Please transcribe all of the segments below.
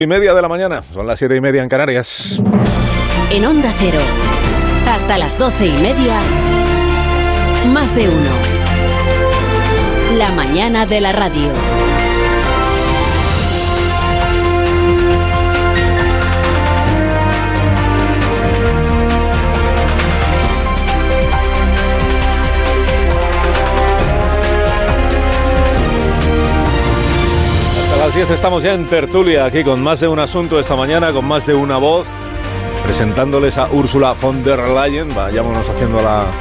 7:30 de la mañana, son las 7:30 en Canarias. En Onda Cero, hasta las 12:30, Más de Uno. La mañana de la radio. A las 10 estamos ya en tertulia, aquí con más de un asunto esta mañana, con más de una voz, presentándoles a Ursula von der Leyen. Vayámonos haciendo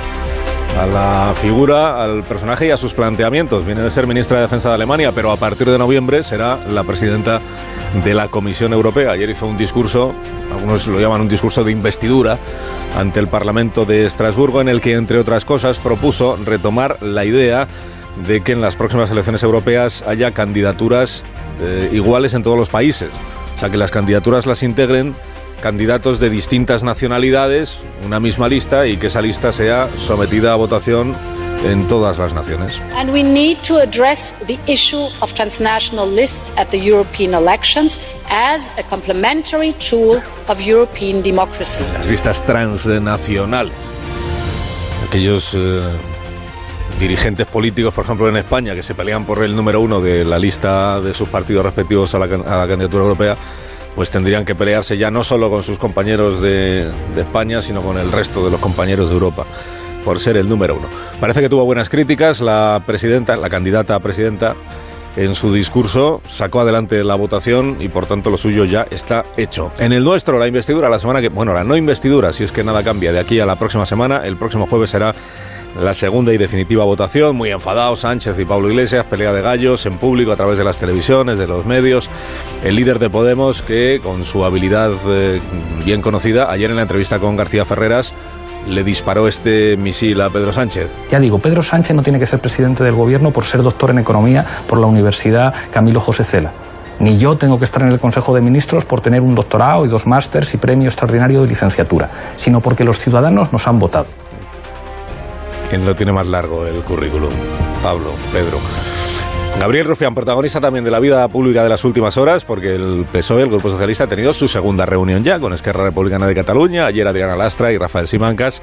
a la figura, al personaje y a sus planteamientos. Viene de ser ministra de Defensa de Alemania, pero a partir de noviembre será la presidenta de la Comisión Europea. Ayer hizo un discurso, algunos lo llaman un discurso de investidura, ante el Parlamento de Estrasburgo, en el que, entre otras cosas, propuso retomar la idea de que en las próximas elecciones europeas haya candidaturas iguales en todos los países. O sea, que las candidaturas las integren candidatos de distintas nacionalidades, una misma lista, y que esa lista sea sometida a votación en todas las naciones. And we need to address the issue of transnational lists at the European elections as a complementary tool of European democracy. Las listas transnacionales. Aquellos dirigentes políticos, por ejemplo en España, que se pelean por el número uno de la lista de sus partidos respectivos a la candidatura europea, pues tendrían que pelearse ya no solo con sus compañeros de España, sino con el resto de los compañeros de Europa, por ser el número uno. Parece que tuvo buenas críticas la candidata a presidenta. En su discurso sacó adelante la votación y, por tanto, lo suyo ya está hecho. En el nuestro, la investidura, la no investidura, si es que nada cambia de aquí a la próxima semana. El próximo jueves será la segunda y definitiva votación. Muy enfadados Sánchez y Pablo Iglesias, pelea de gallos en público a través de las televisiones, de los medios. El líder de Podemos, que con su habilidad bien conocida, ayer en la entrevista con García Ferreras, le disparó este misil a Pedro Sánchez. Ya digo, Pedro Sánchez no tiene que ser presidente del gobierno por ser doctor en economía por la Universidad Camilo José Cela. Ni yo tengo que estar en el Consejo de Ministros por tener un doctorado y 2 másters y premio extraordinario de licenciatura, sino porque los ciudadanos nos han votado. ¿Quién lo tiene más largo el currículum? Pablo, Pedro. Gabriel Rufián, protagonista también de la vida pública de las últimas horas, porque el PSOE, el Grupo Socialista, ha tenido su segunda reunión ya con Esquerra Republicana de Cataluña. Ayer Adriana Lastra y Rafael Simancas,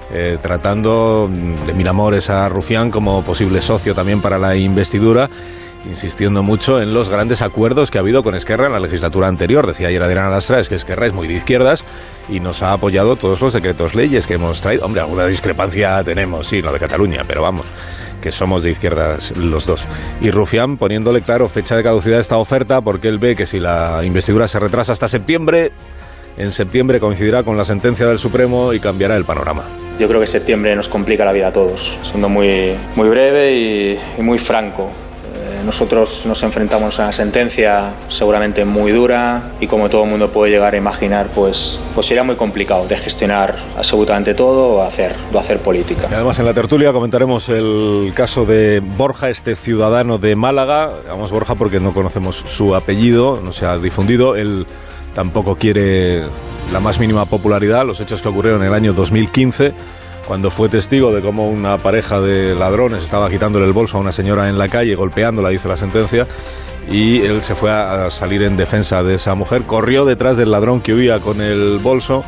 tratando de mil amores a Rufián como posible socio también para la investidura, insistiendo mucho en los grandes acuerdos que ha habido con Esquerra en la legislatura anterior. Decía ayer Adriana Lastra, es que Esquerra es muy de izquierdas y nos ha apoyado todos los decretos leyes que hemos traído. Hombre, alguna discrepancia tenemos, sí, lo de Cataluña, pero vamos, que somos de izquierdas los dos. Y Rufián poniéndole, claro, fecha de caducidad a esta oferta, porque él ve que si la investidura se retrasa hasta septiembre, en septiembre coincidirá con la sentencia del Supremo y cambiará el panorama. Yo creo que septiembre nos complica la vida a todos, siendo muy breve y muy franco. Nosotros nos enfrentamos a una sentencia seguramente muy dura y, como todo el mundo puede llegar a imaginar, pues sería muy complicado de gestionar absolutamente todo o hacer política. Y además en la tertulia comentaremos el caso de Borja, este ciudadano de Málaga. Llamamos Borja porque no conocemos su apellido, no se ha difundido. Él tampoco quiere la más mínima popularidad. Los hechos que ocurrieron en el año 2015, cuando fue testigo de cómo una pareja de ladrones estaba quitándole el bolso a una señora en la calle, golpeándola, dice la sentencia, y él se fue a salir en defensa de esa mujer, corrió detrás del ladrón que huía con el bolso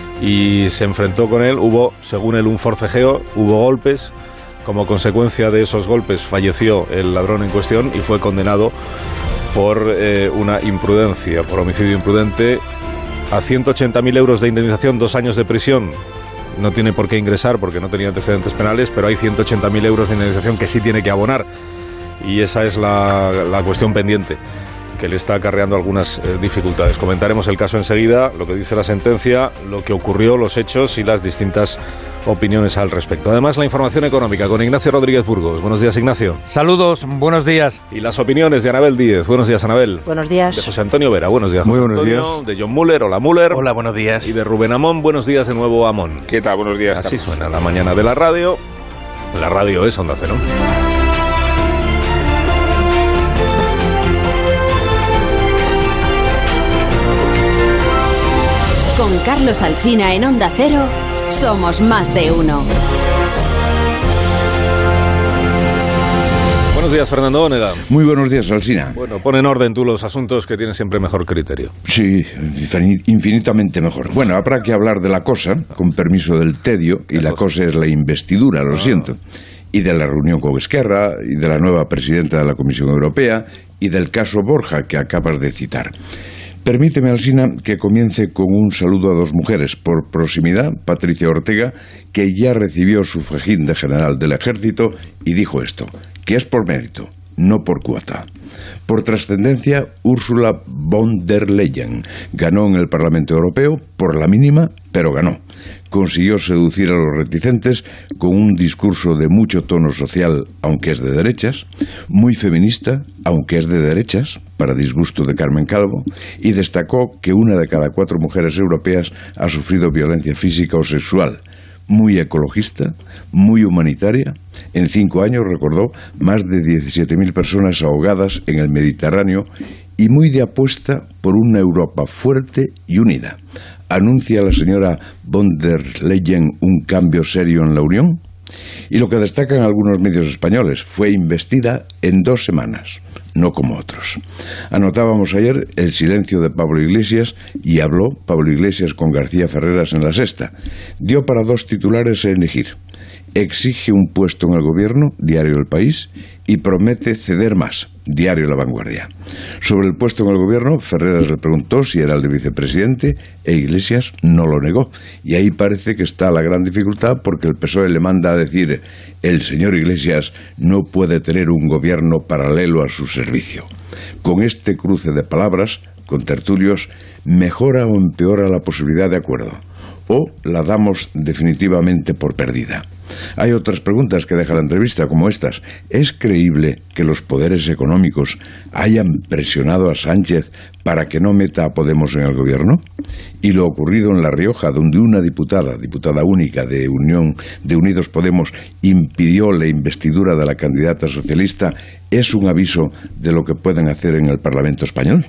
y se enfrentó con él. Hubo, según él, un forcejeo, hubo golpes. Como consecuencia de esos golpes falleció el ladrón en cuestión y fue condenado por una imprudencia, por homicidio imprudente, a 180.000 euros de indemnización, 2 años de prisión. No tiene por qué ingresar porque no tenía antecedentes penales, pero hay 180.000 euros de indemnización que sí tiene que abonar. Y esa es la cuestión pendiente, que le está acarreando algunas dificultades. Comentaremos el caso enseguida, lo que dice la sentencia, lo que ocurrió, los hechos y las distintas opiniones al respecto. Además, la información económica con Ignacio Rodríguez Burgos. Buenos días, Ignacio. Saludos, buenos días. Y las opiniones de Anabel Díez. Buenos días, Anabel. Buenos días. De José Antonio Vera. Buenos días, Muy José buenos Antonio. días. De John Muller. Hola, Muller. Hola, buenos días. Y de Rubén Amón. Buenos días de nuevo, Amón. ¿Qué tal? Buenos días. Así Carlos. suena la mañana de la radio. La radio es Onda Cero. Con Carlos Alsina en Onda Cero, somos más de uno. Buenos días, Fernando Onega. Muy buenos días, Alsina. Bueno, pon en orden tú los asuntos, que tienes siempre mejor criterio. Sí, infinitamente mejor. Bueno, habrá que hablar de la cosa, con permiso del tedio, y la cosa es la investidura, lo siento. Y de la reunión con Esquerra, y de la nueva presidenta de la Comisión Europea, y del caso Borja, que acabas de citar. Permíteme, Alsina, que comience con un saludo a dos mujeres. Por proximidad, Patricia Ortega, que ya recibió su fajín de general del Ejército y dijo esto, que es por mérito, no por cuota. Por trascendencia, Ursula von der Leyen ganó en el Parlamento Europeo por la mínima, pero ganó. Consiguió seducir a los reticentes con un discurso de mucho tono social, aunque es de derechas, muy feminista, aunque es de derechas, para disgusto de Carmen Calvo, y destacó que 1 de cada 4 mujeres europeas ha sufrido violencia física o sexual. Muy ecologista, muy humanitaria. En 5 años, recordó, más de 17.000 personas ahogadas en el Mediterráneo y muy de apuesta por una Europa fuerte y unida. ¿Anuncia la señora von der Leyen un cambio serio en la Unión? Y lo que destacan algunos medios españoles, fue investida en 2 semanas, no como otros. Anotábamos ayer el silencio de Pablo Iglesias y habló Pablo Iglesias con García Ferreras en La Sexta. Dio para 2 titulares a elegir. Exige un puesto en el gobierno, diario El País, y promete ceder más, diario La Vanguardia. Sobre el puesto en el gobierno, Ferreras le preguntó si era el de vicepresidente e Iglesias no lo negó. Y ahí parece que está la gran dificultad porque el PSOE le manda a decir el señor Iglesias no puede tener un gobierno paralelo a su servicio. Con este cruce de palabras, con tertulios, ¿mejora o empeora la posibilidad de acuerdo? ¿O la damos definitivamente por perdida? Hay otras preguntas que deja la entrevista, como estas. ¿Es creíble que los poderes económicos hayan presionado a Sánchez para que no meta a Podemos en el gobierno? Y lo ocurrido en La Rioja, donde una diputada única de Unidos Podemos, impidió la investidura de la candidata socialista, ¿es un aviso de lo que pueden hacer en el Parlamento español?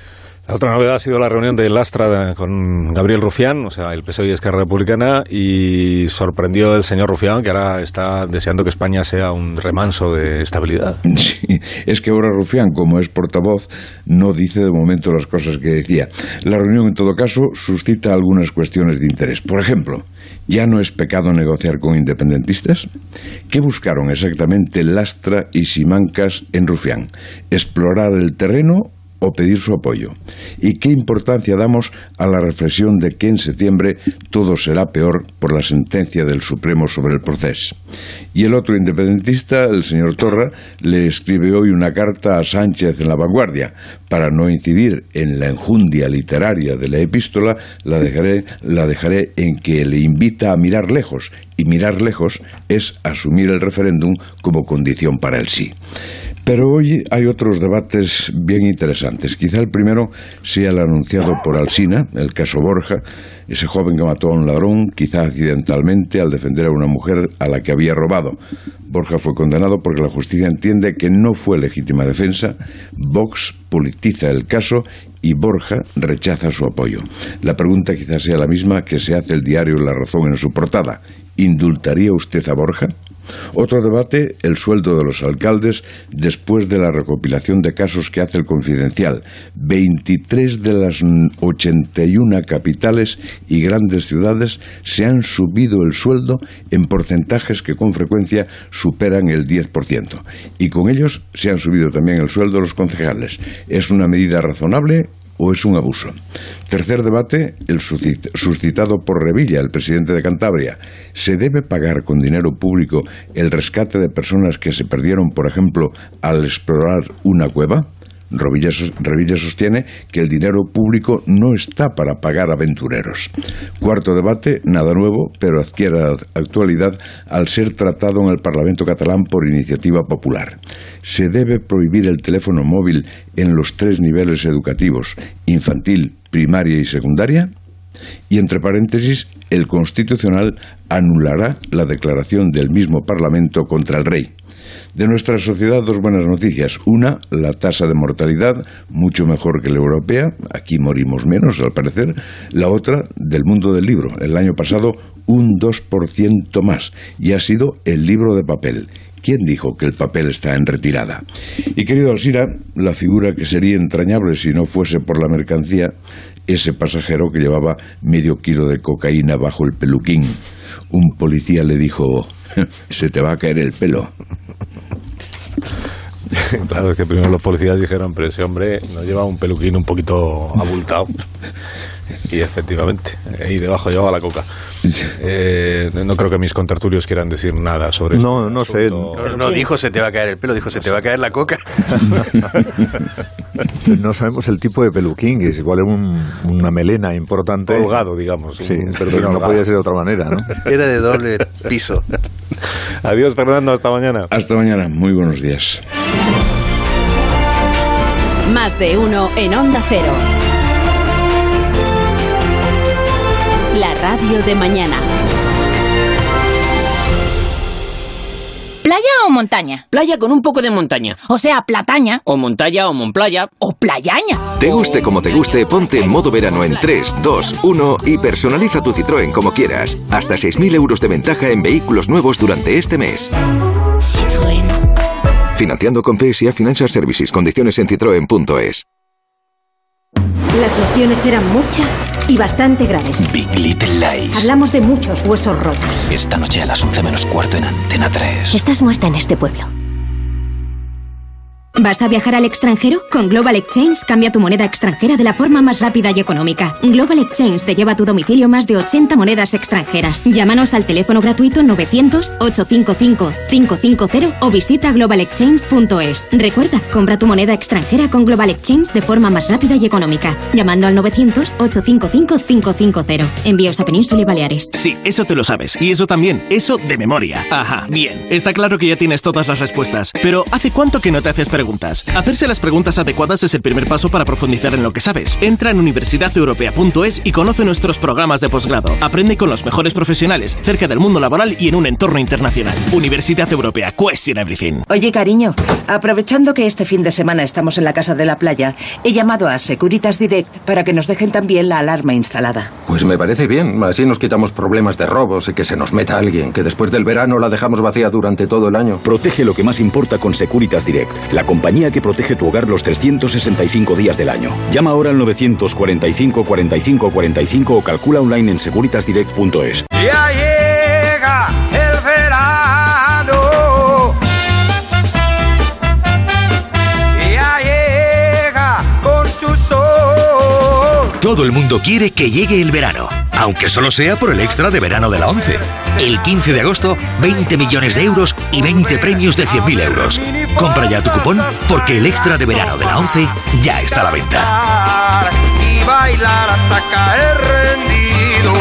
La otra novedad ha sido la reunión de Lastra con Gabriel Rufián, o sea, el PSOE y Esquerra Republicana, y sorprendió el señor Rufián, que ahora está deseando que España sea un remanso de estabilidad. Sí, es que ahora Rufián, como es portavoz, no dice de momento las cosas que decía. La reunión, en todo caso, suscita algunas cuestiones de interés. Por ejemplo, ¿ya no es pecado negociar con independentistas? ¿Qué buscaron exactamente Lastra y Simancas en Rufián? ¿Explorar el terreno o pedir su apoyo? ¿Y qué importancia damos a la reflexión de que en septiembre todo será peor por la sentencia del Supremo sobre el proceso? Y el otro independentista, el señor Torra, le escribe hoy una carta a Sánchez en La Vanguardia. Para no incidir en la enjundia literaria de la epístola, la dejaré en que le invita a mirar lejos, y mirar lejos es asumir el referéndum como condición para el sí. Pero hoy hay otros debates bien interesantes. Quizá el primero sea el anunciado por Alsina, el caso Borja, ese joven que mató a un ladrón, quizá accidentalmente, al defender a una mujer a la que había robado. Borja fue condenado porque la justicia entiende que no fue legítima defensa. Vox politiza el caso y Borja rechaza su apoyo. La pregunta quizás sea la misma que se hace el diario La Razón en su portada. ¿Indultaría usted a Borja? Otro debate, el sueldo de los alcaldes después de la recopilación de casos que hace el Confidencial. 23 de las 81 capitales y grandes ciudades se han subido el sueldo en porcentajes que con frecuencia superan el 10%. Y con ellos se han subido también el sueldo de los concejales. ¿Es una medida razonable o es un abuso? Tercer debate, el suscitado por Revilla, el presidente de Cantabria. ¿Se debe pagar con dinero público el rescate de personas que se perdieron, por ejemplo, al explorar una cueva? Revilla sostiene que el dinero público no está para pagar aventureros. Cuarto debate, nada nuevo, pero adquiere actualidad al ser tratado en el Parlamento catalán por iniciativa popular. ¿Se debe prohibir el teléfono móvil en los 3 niveles educativos, infantil, primaria y secundaria? Y entre paréntesis, el Constitucional anulará la declaración del mismo Parlamento contra el rey. De nuestra sociedad, 2 buenas noticias. Una, la tasa de mortalidad, mucho mejor que la europea. Aquí morimos menos, al parecer. La otra, del mundo del libro. El año pasado, un 2% más. Y ha sido el libro de papel. ¿Quién dijo que el papel está en retirada? Y querido Alsina, la figura que sería entrañable si no fuese por la mercancía, ese pasajero que llevaba medio kilo de cocaína bajo el peluquín. Un policía le dijo: se te va a caer el pelo. Claro, es que primero los policías dijeron, pero ese hombre no lleva un peluquín un poquito abultado. Y efectivamente, ahí debajo llevaba la coca. No creo que mis contertulios quieran decir nada sobre esto. No sé. No dijo se te va a caer el pelo, dijo se te va a caer la coca. No sabemos el tipo de peluquín, que es igual una melena importante. Holgado, digamos. Sí, pero no podía ser de otra manera, ¿no? Era de doble piso. Adiós, Fernando, hasta mañana. Hasta mañana, muy buenos días. Más de uno en Onda Cero. La radio de mañana. ¿Playa o montaña? Playa con un poco de montaña. O sea, plataña. O montaña o monplaya. O playaña. Te guste como te guste, ponte en modo verano en 3, 2, 1 y personaliza tu Citroën como quieras. Hasta 6.000 euros de ventaja en vehículos nuevos durante este mes. Citroën. Financiando con PSA Financial Services. Condiciones en citroen.es. Las lesiones eran muchas y bastante graves. Big Little Lies. Hablamos de muchos huesos rotos. Esta noche a las 11 menos cuarto en Antena 3. Estás muerta en este pueblo. ¿Vas a viajar al extranjero? Con Global Exchange cambia tu moneda extranjera de la forma más rápida y económica. Global Exchange te lleva a tu domicilio más de 80 monedas extranjeras. Llámanos al teléfono gratuito 900-855-550 o visita globalexchange.es. Recuerda, compra tu moneda extranjera con Global Exchange de forma más rápida y económica. Llamando al 900-855-550. Envíos a Península y Baleares. Sí, eso te lo sabes. Y eso también. Eso de memoria. Ajá, bien. Está claro que ya tienes todas las respuestas. Pero ¿hace cuánto que no te haces preguntas? Hacerse las preguntas adecuadas es el primer paso para profundizar en lo que sabes. Entra en universidadeuropea.es y conoce nuestros programas de posgrado. Aprende con los mejores profesionales, cerca del mundo laboral y en un entorno internacional. Universidad Europea. Question everything. Oye, cariño, aprovechando que este fin de semana estamos en la casa de la playa, he llamado a Securitas Direct para que nos dejen también la alarma instalada. Pues me parece bien. Así nos quitamos problemas de robos y que se nos meta alguien, que después del verano la dejamos vacía durante todo el año. Protege lo que más importa con Securitas Direct, la compañía que protege tu hogar los 365 días del año. Llama ahora al 945 45 45 o calcula online en securitasdirect.es. Ya llega el verano. Ya llega con su sol. Todo el mundo quiere que llegue el verano, aunque solo sea por el extra de verano de la 11. El 15 de agosto, 20 millones de euros y 20 premios de 100.000 euros. Compra ya tu cupón porque el extra de verano de la 11 ya está a la venta. Y bailar hasta caer rendido.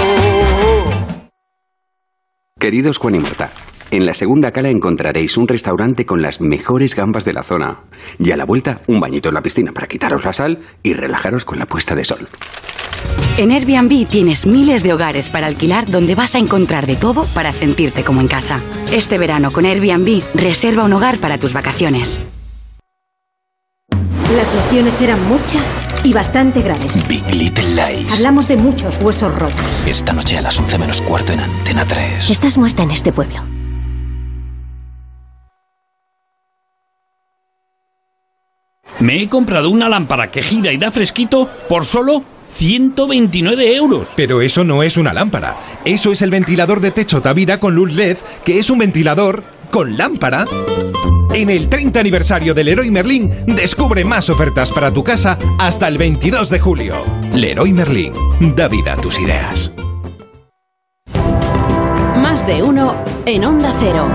Queridos Juan y Marta, en la segunda cala encontraréis un restaurante con las mejores gambas de la zona. Y a la vuelta, un bañito en la piscina para quitaros la sal y relajaros con la puesta de sol. En Airbnb tienes miles de hogares para alquilar donde vas a encontrar de todo para sentirte como en casa. Este verano con Airbnb, reserva un hogar para tus vacaciones. Las lesiones eran muchas y bastante graves. Big Little Lies. Hablamos de muchos huesos rotos. Esta noche a las 11 menos cuarto en Antena 3. Estás muerta en este pueblo. Me he comprado una lámpara que gira y da fresquito por solo 129 euros. Pero eso no es una lámpara. Eso es el ventilador de techo Tavira con luz LED, que es un ventilador con lámpara. En el 30 aniversario del Leroy Merlin, descubre más ofertas para tu casa hasta el 22 de julio. Leroy Merlin, da vida a tus ideas. Más de uno en Onda Cero.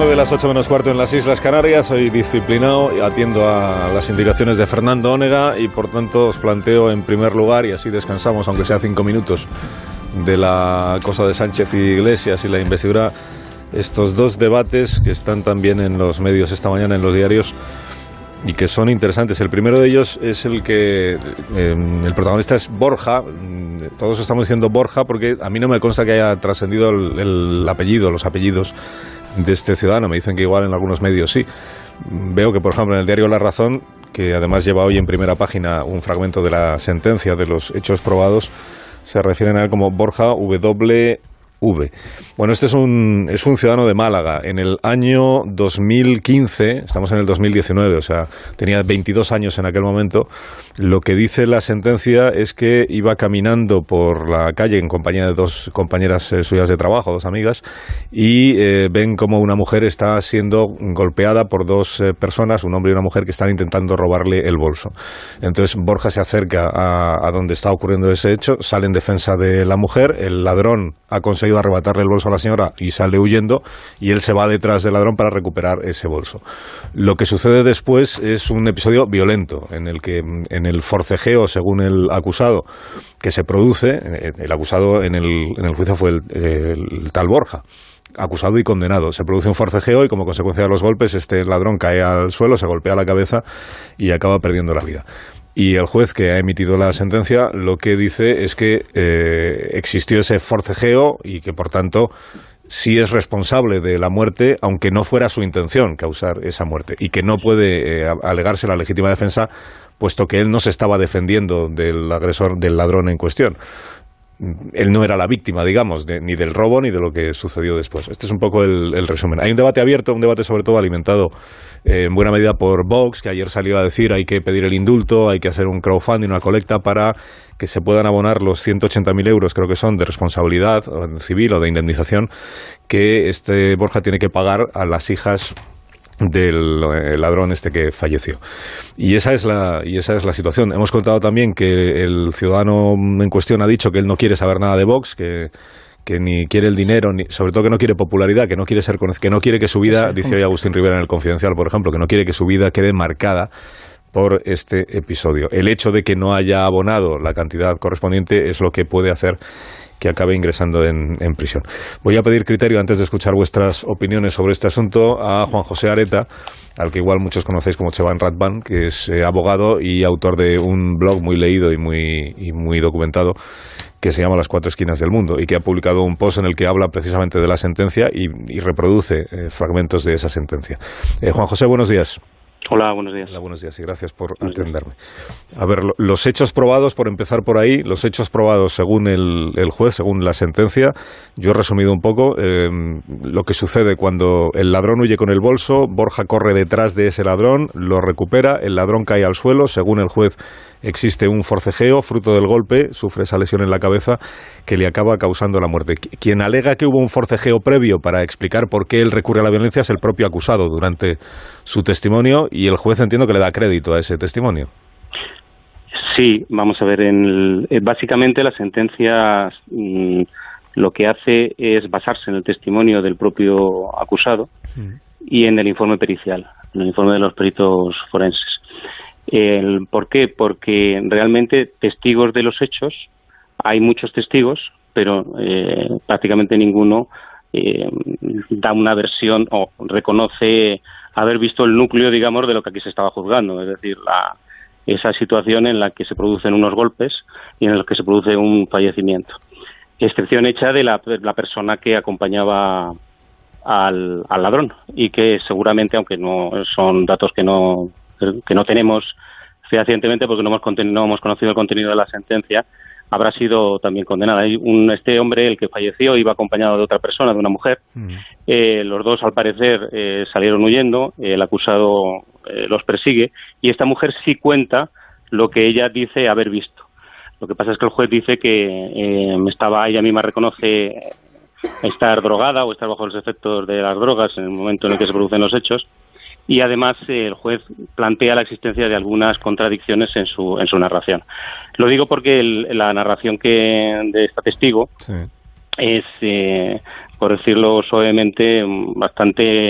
9, las 8 menos cuarto en las Islas Canarias. Soy disciplinado y atiendo a las indicaciones de Fernando Onega y por tanto os planteo en primer lugar, y así descansamos aunque sea 5 minutos de la cosa de Sánchez y Iglesias y la investidura, estos dos debates que están también en los medios esta mañana, en los diarios, y que son interesantes. El primero de ellos es el que el protagonista es Borja. Todos estamos diciendo Borja porque a mí no me consta que haya trascendido el apellido, los apellidos de este ciudadano. Me dicen que igual en algunos medios sí. Veo que, por ejemplo, en el diario La Razón, que además lleva hoy en primera página un fragmento de la sentencia de los hechos probados, se refieren a él como Borja W. Bueno, este es un ciudadano de Málaga. En el año 2015, estamos en el 2019, o sea, tenía 22 años en aquel momento. Lo que dice la sentencia es que iba caminando por la calle en compañía de dos compañeras suyas de trabajo, dos amigas, y ven como una mujer está siendo golpeada por dos personas, un hombre y una mujer, que están intentando robarle el bolso. Entonces Borja se acerca a donde está ocurriendo ese hecho, sale en defensa de la mujer, el ladrón ha conseguido arrebatarle el bolso a la señora y sale huyendo, y él se va detrás del ladrón para recuperar ese bolso. Lo que sucede después es un episodio violento en el que, en el forcejeo, según el acusado, que se produce, el acusado en el juicio fue el tal Borja, acusado y condenado. Se produce un forcejeo y como consecuencia de los golpes este ladrón cae al suelo, se golpea la cabeza y acaba perdiendo la vida. Y el juez que ha emitido la sentencia lo que dice es que existió ese forcejeo y que, por tanto, sí es responsable de la muerte, aunque no fuera su intención causar esa muerte, y que no puede alegarse la legítima defensa, puesto que él no se estaba defendiendo del agresor, del ladrón en cuestión. Él no era la víctima, digamos, ni del robo ni de lo que sucedió después. Este es un poco el resumen. Hay un debate abierto, un debate sobre todo alimentado en buena medida por Vox, que ayer salió a decir hay que pedir el indulto, hay que hacer un crowdfunding, una colecta para que se puedan abonar los 180.000 euros, creo que son, de responsabilidad civil o de indemnización que este Borja tiene que pagar a las hijas del ladrón este que falleció. Y esa es la situación. Hemos contado también que el ciudadano en cuestión ha dicho que él no quiere saber nada de Vox, que ni quiere el dinero, ni, sobre todo que no quiere popularidad, que no quiere ser conocido, que no quiere que su vida, dice hoy Agustín Rivera en El Confidencial, por ejemplo, que no quiere que su vida quede marcada por este episodio. El hecho de que no haya abonado la cantidad correspondiente es lo que puede hacer que acabe ingresando en prisión. Voy a pedir criterio, antes de escuchar vuestras opiniones sobre este asunto, a Juan José Areta, al que igual muchos conocéis como Chevan Ratban, que es abogado y autor de un blog muy leído y muy documentado que se llama Las Cuatro Esquinas del Mundo, y que ha publicado un post en el que habla precisamente de la sentencia y reproduce fragmentos de esa sentencia. Juan José, buenos días. Hola, buenos días. Hola, buenos días y gracias por atenderme. A ver, los hechos probados, por empezar por ahí, los hechos probados según el juez, según la sentencia, yo he resumido un poco lo que sucede cuando el ladrón huye con el bolso, Borja corre detrás de ese ladrón, lo recupera, el ladrón cae al suelo, según el juez existe un forcejeo, fruto del golpe, sufre esa lesión en la cabeza que le acaba causando la muerte. Quien alega que hubo un forcejeo previo para explicar por qué él recurre a la violencia es el propio acusado durante su testimonio, y el juez entiendo que le da crédito a ese testimonio. Sí, vamos a ver, básicamente la sentencia lo que hace es basarse en el testimonio del propio acusado y en el informe pericial, en el informe de los peritos forenses. ¿Por qué? Porque realmente testigos de los hechos, hay muchos testigos, pero prácticamente ninguno da una versión o reconoce haber visto el núcleo, digamos, de lo que aquí se estaba juzgando, es decir, esa situación en la que se producen unos golpes y en la que se produce un fallecimiento. Excepción hecha de la persona que acompañaba al ladrón, y que seguramente, aunque no son datos que no tenemos fehacientemente porque no hemos conocido el contenido de la sentencia, habrá sido también condenada. Este hombre, el que falleció, iba acompañado de otra persona, de una mujer. Los dos, al parecer, salieron huyendo. El acusado los persigue, y esta mujer sí cuenta lo que ella dice haber visto. Lo que pasa es que el juez dice que ella misma reconoce estar drogada o estar bajo los efectos de las drogas en el momento en el que se producen los hechos. Y además el juez plantea la existencia de algunas contradicciones en su narración. Lo digo porque la narración de esta testigo es, por decirlo suavemente, bastante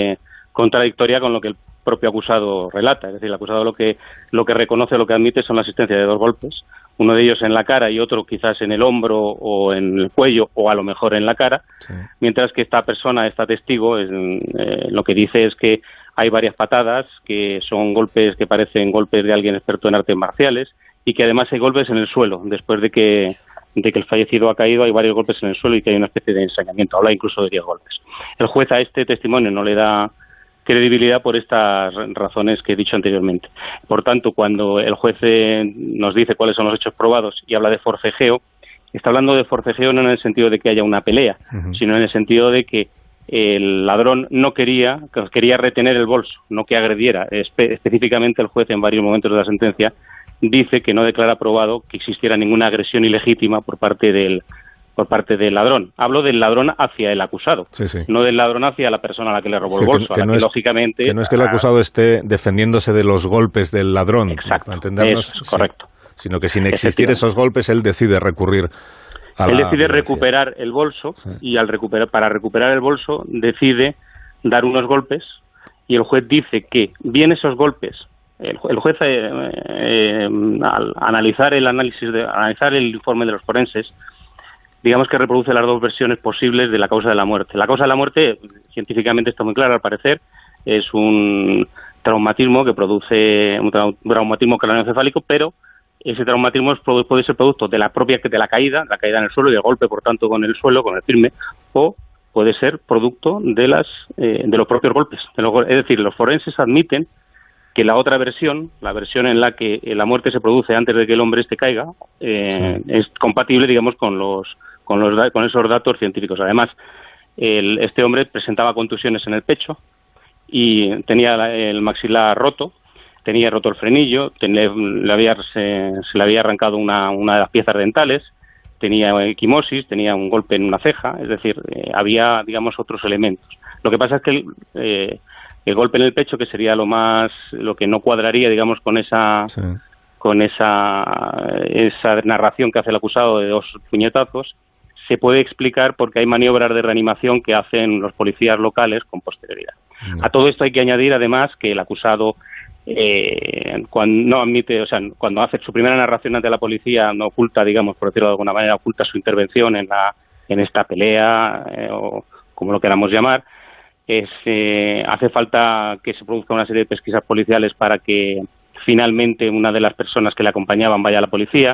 contradictoria con lo que el propio acusado relata. Es decir, el acusado lo que reconoce, lo que admite son la existencia de 2 golpes, uno de ellos en la cara y otro quizás en el hombro o en el cuello o a lo mejor en la cara, mientras que esta persona, esta testigo, lo que dice es que hay varias patadas, que son golpes que parecen golpes de alguien experto en artes marciales y que además hay golpes en el suelo. Después de que el fallecido ha caído, hay varios golpes en el suelo y que hay una especie de ensañamiento. Habla incluso de 10 golpes. El juez a este testimonio no le da credibilidad por estas razones que he dicho anteriormente. Por tanto, cuando el juez nos dice cuáles son los hechos probados y habla de forcejeo, está hablando de forcejeo no en el sentido de que haya una pelea, sino en el sentido de que el ladrón no quería retener el bolso, no que agrediera. Específicamente el juez en varios momentos de la sentencia dice que no declara probado que existiera ninguna agresión ilegítima por parte del ladrón. Hablo del ladrón hacia el acusado, no del ladrón hacia la persona a la que le robó el bolso, lógicamente... Que no es que el acusado esté defendiéndose de los golpes del ladrón, exacto, entendernos, correcto. Sino que sin existir esos golpes, él decide recurrir a Él decide recuperar el bolso y para recuperar el bolso decide dar unos golpes y el juez dice que bien esos golpes, el juez al analizar el informe de los forenses, digamos que reproduce las 2 versiones posibles de la causa de la muerte. La causa de la muerte, científicamente está muy clara al parecer, es un traumatismo que produce un traumatismo craneoencefálico, pero ese traumatismo puede ser producto de la caída en el suelo y el golpe, por tanto, con el suelo, con el firme, o puede ser producto de los propios golpes. Es decir, los forenses admiten que la otra versión, la versión en la que la muerte se produce antes de que el hombre caiga, es compatible, digamos, con esos datos científicos. Además, este hombre presentaba contusiones en el pecho y tenía el maxilar roto, tenía roto el frenillo, se le había arrancado una de las piezas dentales, tenía equimosis, tenía un golpe en una ceja, es decir, había, digamos, otros elementos. Lo que pasa es que el golpe en el pecho, que sería lo que no cuadraría, digamos, con esa narración que hace el acusado de 2 puñetazos, se puede explicar porque hay maniobras de reanimación que hacen los policías locales con posterioridad. A todo esto hay que añadir, además, que el acusado cuando hace su primera narración ante la policía, no oculta, digamos, por decirlo de alguna manera, oculta su intervención en esta pelea, o como lo queramos llamar. Hace falta que se produzca una serie de pesquisas policiales para que finalmente una de las personas que le acompañaban vaya a la policía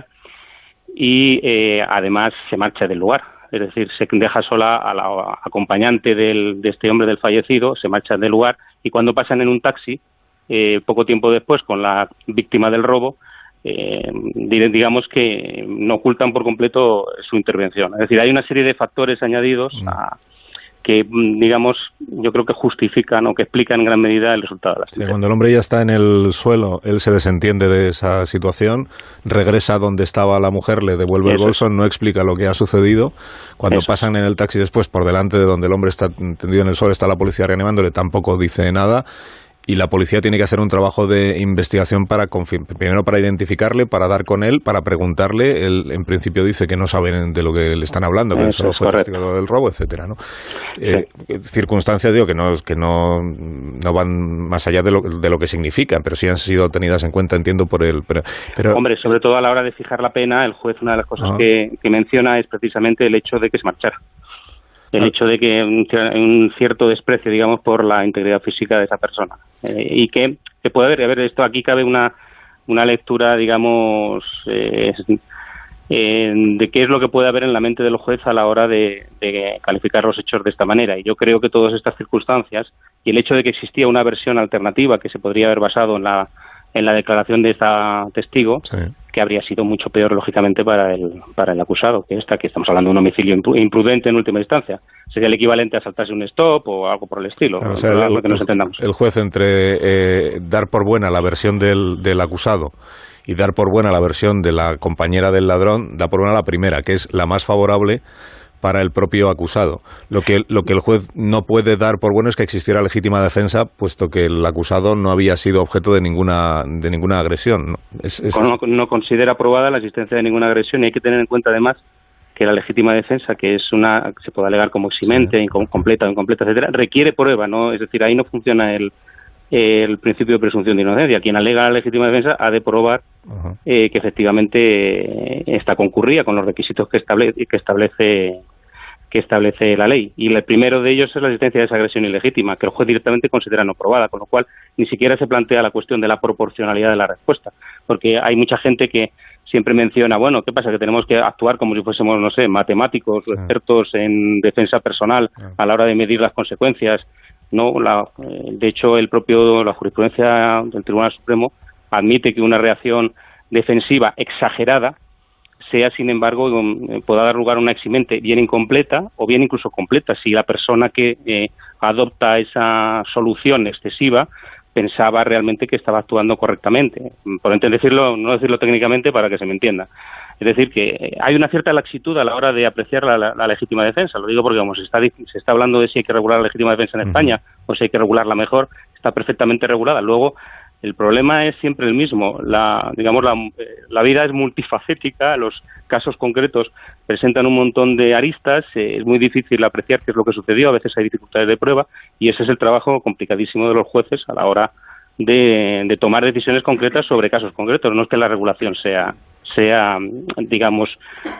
y además se marcha del lugar. Es decir, se deja sola a la acompañante de este hombre, del fallecido, se marcha del lugar y cuando pasan en un taxi, poco tiempo después, con la víctima del robo, digamos que no ocultan por completo su intervención. Es decir, hay una serie de factores añadidos que, digamos, yo creo que justifican o que explican en gran medida el resultado de la sentencia. Cuando el hombre ya está en el suelo, él se desentiende de esa situación, regresa donde estaba la mujer, le devuelve el bolso, no explica lo que ha sucedido. Cuando pasan en el taxi después por delante de donde el hombre está tendido en el suelo, está la policía reanimándole, tampoco dice nada. Y la policía tiene que hacer un trabajo de investigación primero para identificarle, para dar con él, para preguntarle. Él, en principio, dice que no saben de lo que le están hablando, que él solo fue testigo del robo, etcétera, ¿no? Circunstancias, digo, que no van más allá de lo que significan, pero sí han sido tenidas en cuenta, entiendo, por él. Pero hombre, sobre todo a la hora de fijar la pena, el juez, una de las cosas que menciona es precisamente el hecho de que se marchara. El hecho de que un cierto desprecio, digamos, por la integridad física de esa persona. Y que puede haber, esto aquí cabe una lectura, digamos, de qué es lo que puede haber en la mente del juez a la hora de calificar los hechos de esta manera. Y yo creo que todas estas circunstancias y el hecho de que existía una versión alternativa que se podría haber basado en la declaración de esta testigo, que habría sido mucho peor, lógicamente, para el acusado, que estamos hablando de un homicidio imprudente en última instancia. Sería el equivalente a saltarse un stop o algo por el estilo. Claro, o sea, que nos entendamos. El juez, entre dar por buena la versión del acusado y dar por buena la versión de la compañera del ladrón, da por buena la primera, que es la más favorable para el propio acusado. Lo que el juez no puede dar por bueno es que existiera legítima defensa, puesto que el acusado no había sido objeto de ninguna agresión, ¿no? No considera probada la existencia de ninguna agresión y hay que tener en cuenta además que la legítima defensa, que es se puede alegar como eximente, completa o incompleta, etcétera, requiere prueba, ¿no? Es decir, ahí no funciona el principio de presunción de inocencia. Quien alega la legítima defensa ha de probar que efectivamente esta concurría con los requisitos que establece la ley. Y el primero de ellos es la existencia de esa agresión ilegítima, que el juez directamente considera no probada, con lo cual ni siquiera se plantea la cuestión de la proporcionalidad de la respuesta, porque hay mucha gente que siempre menciona, bueno, ¿qué pasa? Que tenemos que actuar como si fuésemos, no sé, matemáticos o expertos en defensa personal a la hora de medir las consecuencias. No, de hecho, la jurisprudencia del Tribunal Supremo admite que una reacción defensiva exagerada sea, sin embargo, pueda dar lugar a una eximente bien incompleta o bien incluso completa, si la persona que adopta esa solución excesiva pensaba realmente que estaba actuando correctamente. Por no decirlo técnicamente para que se me entienda. Es decir, que hay una cierta laxitud a la hora de apreciar la legítima defensa. Lo digo porque como se está hablando de si hay que regular la legítima defensa en España o si hay que regularla mejor, está perfectamente regulada. Luego, el problema es siempre el mismo. La vida es multifacética, los casos concretos presentan un montón de aristas, es muy difícil apreciar qué es lo que sucedió, a veces hay dificultades de prueba y ese es el trabajo complicadísimo de los jueces a la hora de tomar decisiones concretas sobre casos concretos. No es que la regulación digamos,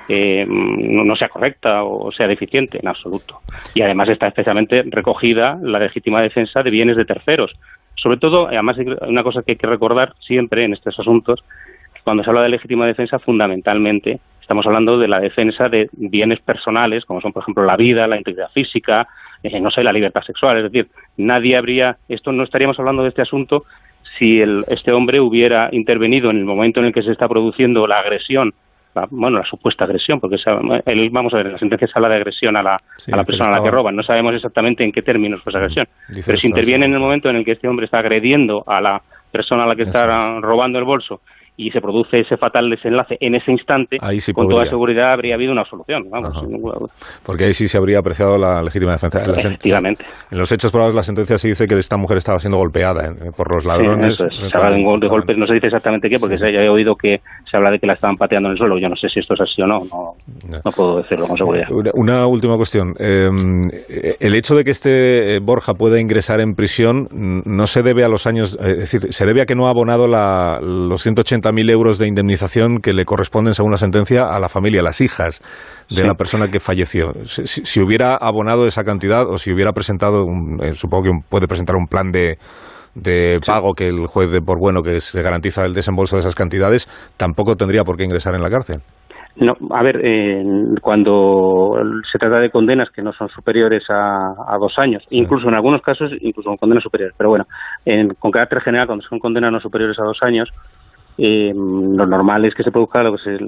no sea correcta o sea deficiente en absoluto. Y además está especialmente recogida la legítima defensa de bienes de terceros. Sobre todo, además, hay una cosa que hay que recordar siempre en estos asuntos, que cuando se habla de legítima defensa, fundamentalmente estamos hablando de la defensa de bienes personales, como son, por ejemplo, la vida, la integridad física, la libertad sexual. Es decir, no estaríamos hablando de este asunto si este hombre hubiera intervenido en el momento en el que se está produciendo la agresión, la supuesta agresión, porque vamos a ver, la sentencia se habla de agresión a la persona a la que roban. No sabemos exactamente en qué términos fue esa agresión. Pero si interviene en el momento en el que este hombre está agrediendo a la persona a la que está robando el bolso y se produce ese fatal desenlace en ese instante, con toda seguridad habría habido una solución, sin ninguna duda. Porque ahí sí se habría apreciado la legítima defensa. Efectivamente. En los hechos probados, la sentencia se dice que esta mujer estaba siendo golpeada por los ladrones. Sí, se habla de golpes, no se dice exactamente qué, porque ya he oído que se habla de que la estaban pateando en el suelo. Yo no sé si esto es así o no puedo decirlo con seguridad. Una última cuestión. El hecho de que Borja pueda ingresar en prisión no se debe a los años, es decir, se debe a que no ha abonado los 180.000 euros de indemnización que le corresponden según la sentencia a la familia, a las hijas de la persona que falleció. Si hubiera abonado esa cantidad o si hubiera presentado, supongo que puede presentar un plan de pago que el juez dé por bueno que se garantiza el desembolso de esas cantidades, tampoco tendría por qué ingresar en la cárcel. No, a ver, cuando se trata de condenas que no son superiores a 2 años, incluso en algunos casos, incluso con condenas superiores, pero bueno, con carácter general, cuando son condenas no superiores a 2 años, lo normal es que se produzca lo que es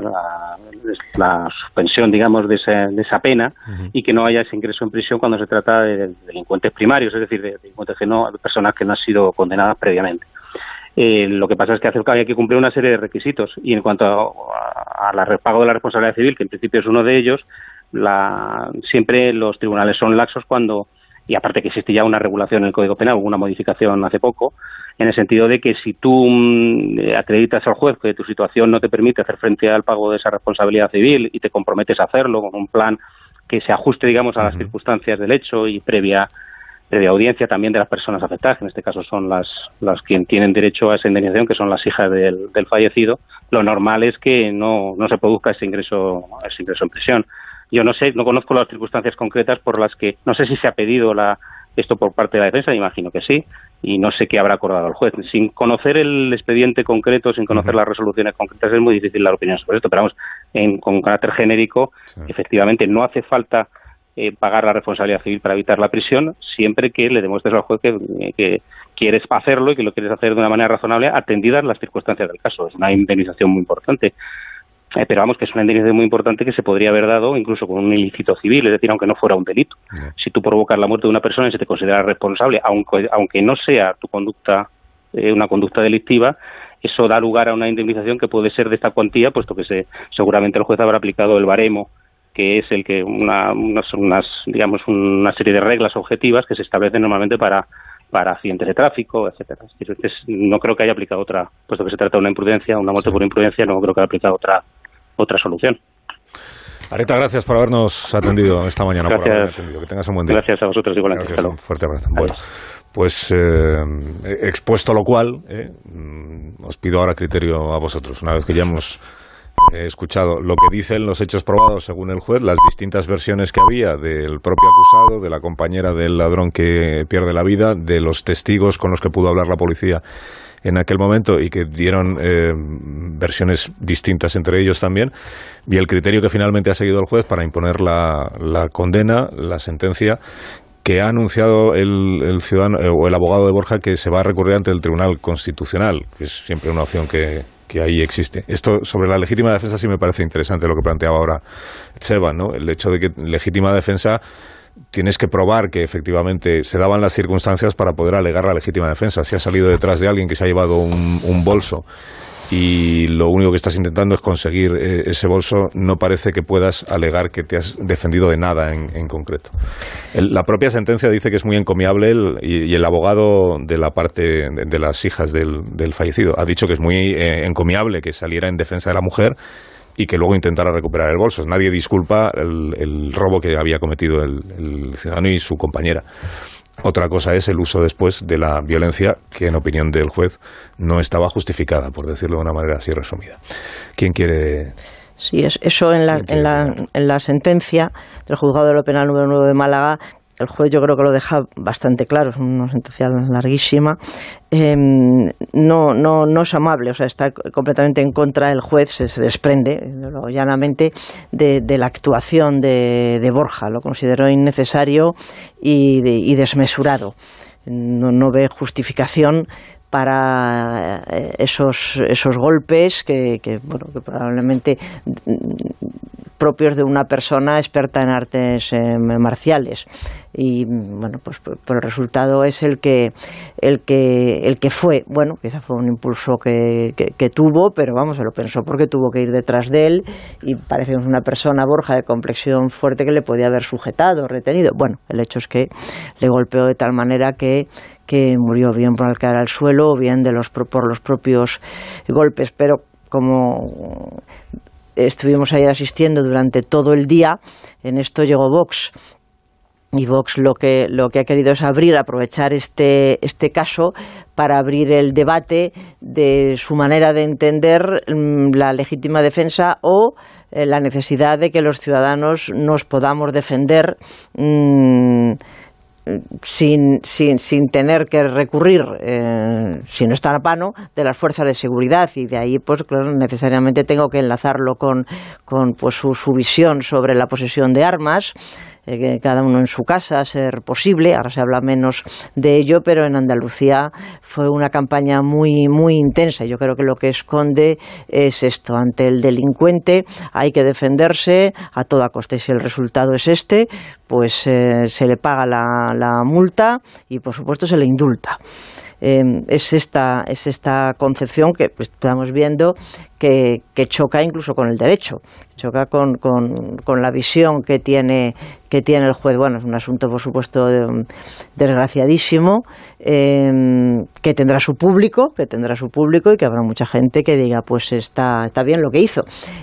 la suspensión, digamos, de esa pena y que no haya ese ingreso en prisión cuando se trata de delincuentes primarios, es decir, de delincuentes de personas que no han sido condenadas previamente. Lo que pasa es que hay que cumplir una serie de requisitos y en cuanto al pago de la responsabilidad civil, que en principio es uno de ellos, siempre los tribunales son laxos y aparte que existe ya una regulación en el Código Penal, hubo una modificación hace poco, en el sentido de que si tú acreditas al juez que tu situación no te permite hacer frente al pago de esa responsabilidad civil y te comprometes a hacerlo con un plan que se ajuste, digamos, a las circunstancias del hecho y previa audiencia también de las personas afectadas, que en este caso son las quien tienen derecho a esa indemnización, que son las hijas del fallecido, lo normal es que no se produzca ese ingreso en prisión. Yo no conozco las circunstancias concretas por las que, no sé si se ha pedido esto por parte de la defensa, imagino que sí, y no sé qué habrá acordado el juez. Sin conocer el expediente concreto, sin conocer las resoluciones concretas, es muy difícil dar opinión sobre esto, pero vamos, con carácter genérico, efectivamente no hace falta pagar la responsabilidad civil para evitar la prisión, siempre que le demuestres al juez que quieres hacerlo y que lo quieres hacer de una manera razonable, atendidas las circunstancias del caso. Es una indemnización muy importante. Pero vamos, que es una indemnización muy importante que se podría haber dado incluso con un ilícito civil, es decir, aunque no fuera un delito. Si tú provocas la muerte de una persona y se te considera responsable, aunque no sea tu conducta una conducta delictiva, eso da lugar a una indemnización que puede ser de esta cuantía, puesto que seguramente el juez habrá aplicado el baremo, que es el que digamos una serie de reglas objetivas que se establecen normalmente para accidentes de tráfico, etcétera. No creo que haya aplicado otra, puesto que se trata de una imprudencia, una muerte por imprudencia, no creo que haya aplicado otra solución. Areta, gracias por habernos atendido esta mañana. Gracias. Por habernos atendido. Que tengas un buen día. Gracias a vosotros igualmente. Gracias, un fuerte abrazo. Bueno, pues expuesto lo cual, os pido ahora criterio a vosotros. Una vez que ya hemos escuchado lo que dicen los hechos probados según el juez, las distintas versiones que había del propio acusado, de la compañera del ladrón que pierde la vida, de los testigos con los que pudo hablar la policía en aquel momento y que dieron versiones distintas entre ellos también, y el criterio que finalmente ha seguido el juez para imponer la condena, la sentencia que ha anunciado el ciudadano o el abogado de Borja, que se va a recurrir ante el Tribunal Constitucional, que es siempre una opción que ahí existe. Esto sobre la legítima defensa sí me parece interesante lo que planteaba ahora Cheva, ¿no? El hecho de que legítima defensa tienes que probar que efectivamente se daban las circunstancias para poder alegar la legítima defensa. Si has salido detrás de alguien que se ha llevado un bolso y lo único que estás intentando es conseguir ese bolso, no parece que puedas alegar que te has defendido de nada en concreto. La propia sentencia dice que es muy encomiable y el abogado de la parte de las hijas del fallecido ha dicho que es muy encomiable que saliera en defensa de la mujer y que luego intentara recuperar el bolso. Nadie disculpa el robo que había cometido el ciudadano y su compañera. Otra cosa es el uso después de la violencia, que en opinión del juez no estaba justificada, por decirlo de una manera así resumida. ¿Quién quiere...? Sí, eso en la sentencia del juzgado de lo penal número 9 de Málaga, el juez yo creo que lo deja bastante claro, es una sentencia larguísima. No es amable, o sea, está completamente en contra. El juez se desprende llanamente de la actuación de Borja, lo consideró innecesario y desmesurado. No ve justificación para esos golpes que probablemente propios de una persona experta en artes marciales. Y bueno, pues el resultado es el que fue. Bueno, quizá fue un impulso que tuvo, pero vamos, se lo pensó porque tuvo que ir detrás de él y parece que es una persona, Borja, de complexión fuerte, que le podía haber sujetado, retenido. Bueno, el hecho es que le golpeó de tal manera que murió bien por al caer al suelo o bien por los propios golpes. Pero como estuvimos ahí asistiendo durante todo el día, en esto llegó Vox. Y Vox lo que ha querido es aprovechar este caso para abrir el debate de su manera de entender la legítima defensa o la necesidad de que los ciudadanos nos podamos defender sin tener que recurrir, si no está a mano, de las fuerzas de seguridad. Y de ahí, pues claro, necesariamente tengo que enlazarlo con pues su visión sobre la posesión de armas, que cada uno en su casa, a ser posible. Ahora se habla menos de ello, pero en Andalucía fue una campaña muy, muy intensa. Yo creo que lo que esconde es esto: ante el delincuente hay que defenderse a toda costa, y si el resultado es este, pues se le paga la multa y por supuesto se le indulta. Es esta concepción que pues, estamos viendo que choca incluso con el derecho, choca con la visión que tiene el juez. Bueno, es un asunto, por supuesto, desgraciadísimo, que tendrá su público y que habrá mucha gente que diga, pues está bien lo que hizo.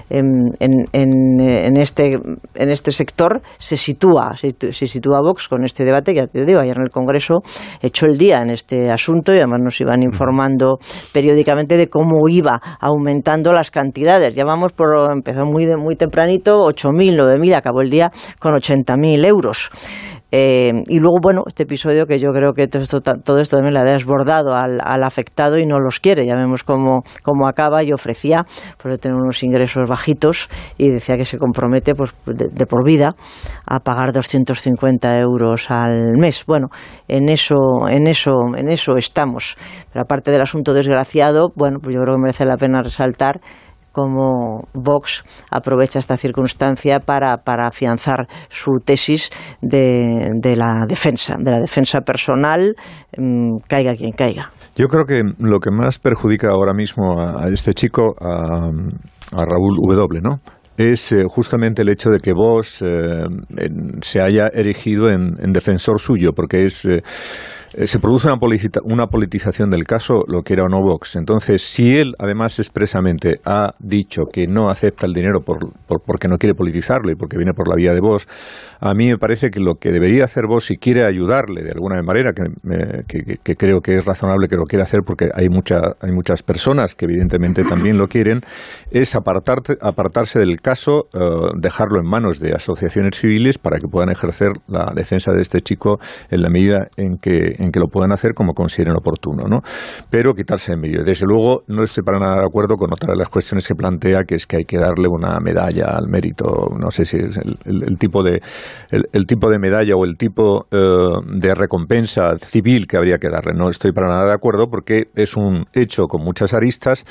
En este sector se sitúa Vox con este debate, que ya te digo, ayer en el Congreso echó el día en este asunto y además nos iban informando periódicamente de cómo iba aumentando las cantidades. Ya vamos empezó muy tempranito, 8.000, 9.000, acabó el día con 80.000 euros. Y luego, bueno, este episodio que yo creo que todo esto también le ha desbordado al afectado y no los quiere. Ya vemos cómo acaba, y ofrecía pues, tener unos ingresos bajitos y decía que se compromete pues de por vida a pagar 250 euros al mes. Bueno, en eso estamos. Pero aparte del asunto desgraciado, bueno, pues yo creo que merece la pena resaltar cómo Vox aprovecha esta circunstancia para afianzar su tesis de la defensa personal, caiga quien caiga. Yo creo que lo que más perjudica ahora mismo a este chico, a Raúl W., ¿no?, es justamente el hecho de que Vox se haya erigido en defensor suyo, porque es se produce una politización del caso, lo que era o no Vox. Entonces, si él además expresamente ha dicho que no acepta el dinero porque no quiere politizarlo y porque viene por la vía de Vox, a mí me parece que lo que debería hacer Vox, si quiere ayudarle de alguna manera, que creo que es razonable que lo quiera hacer porque hay muchas personas que evidentemente también lo quieren, es apartarse del caso, dejarlo en manos de asociaciones civiles para que puedan ejercer la defensa de este chico en la medida en que lo puedan hacer como consideren oportuno, ¿no? Pero quitarse en medio. Desde luego no estoy para nada de acuerdo con otra de las cuestiones que plantea, que es que hay que darle una medalla al mérito. No sé si es el tipo de medalla o el tipo de recompensa civil que habría que darle. No estoy para nada de acuerdo porque es un hecho con muchas aristas.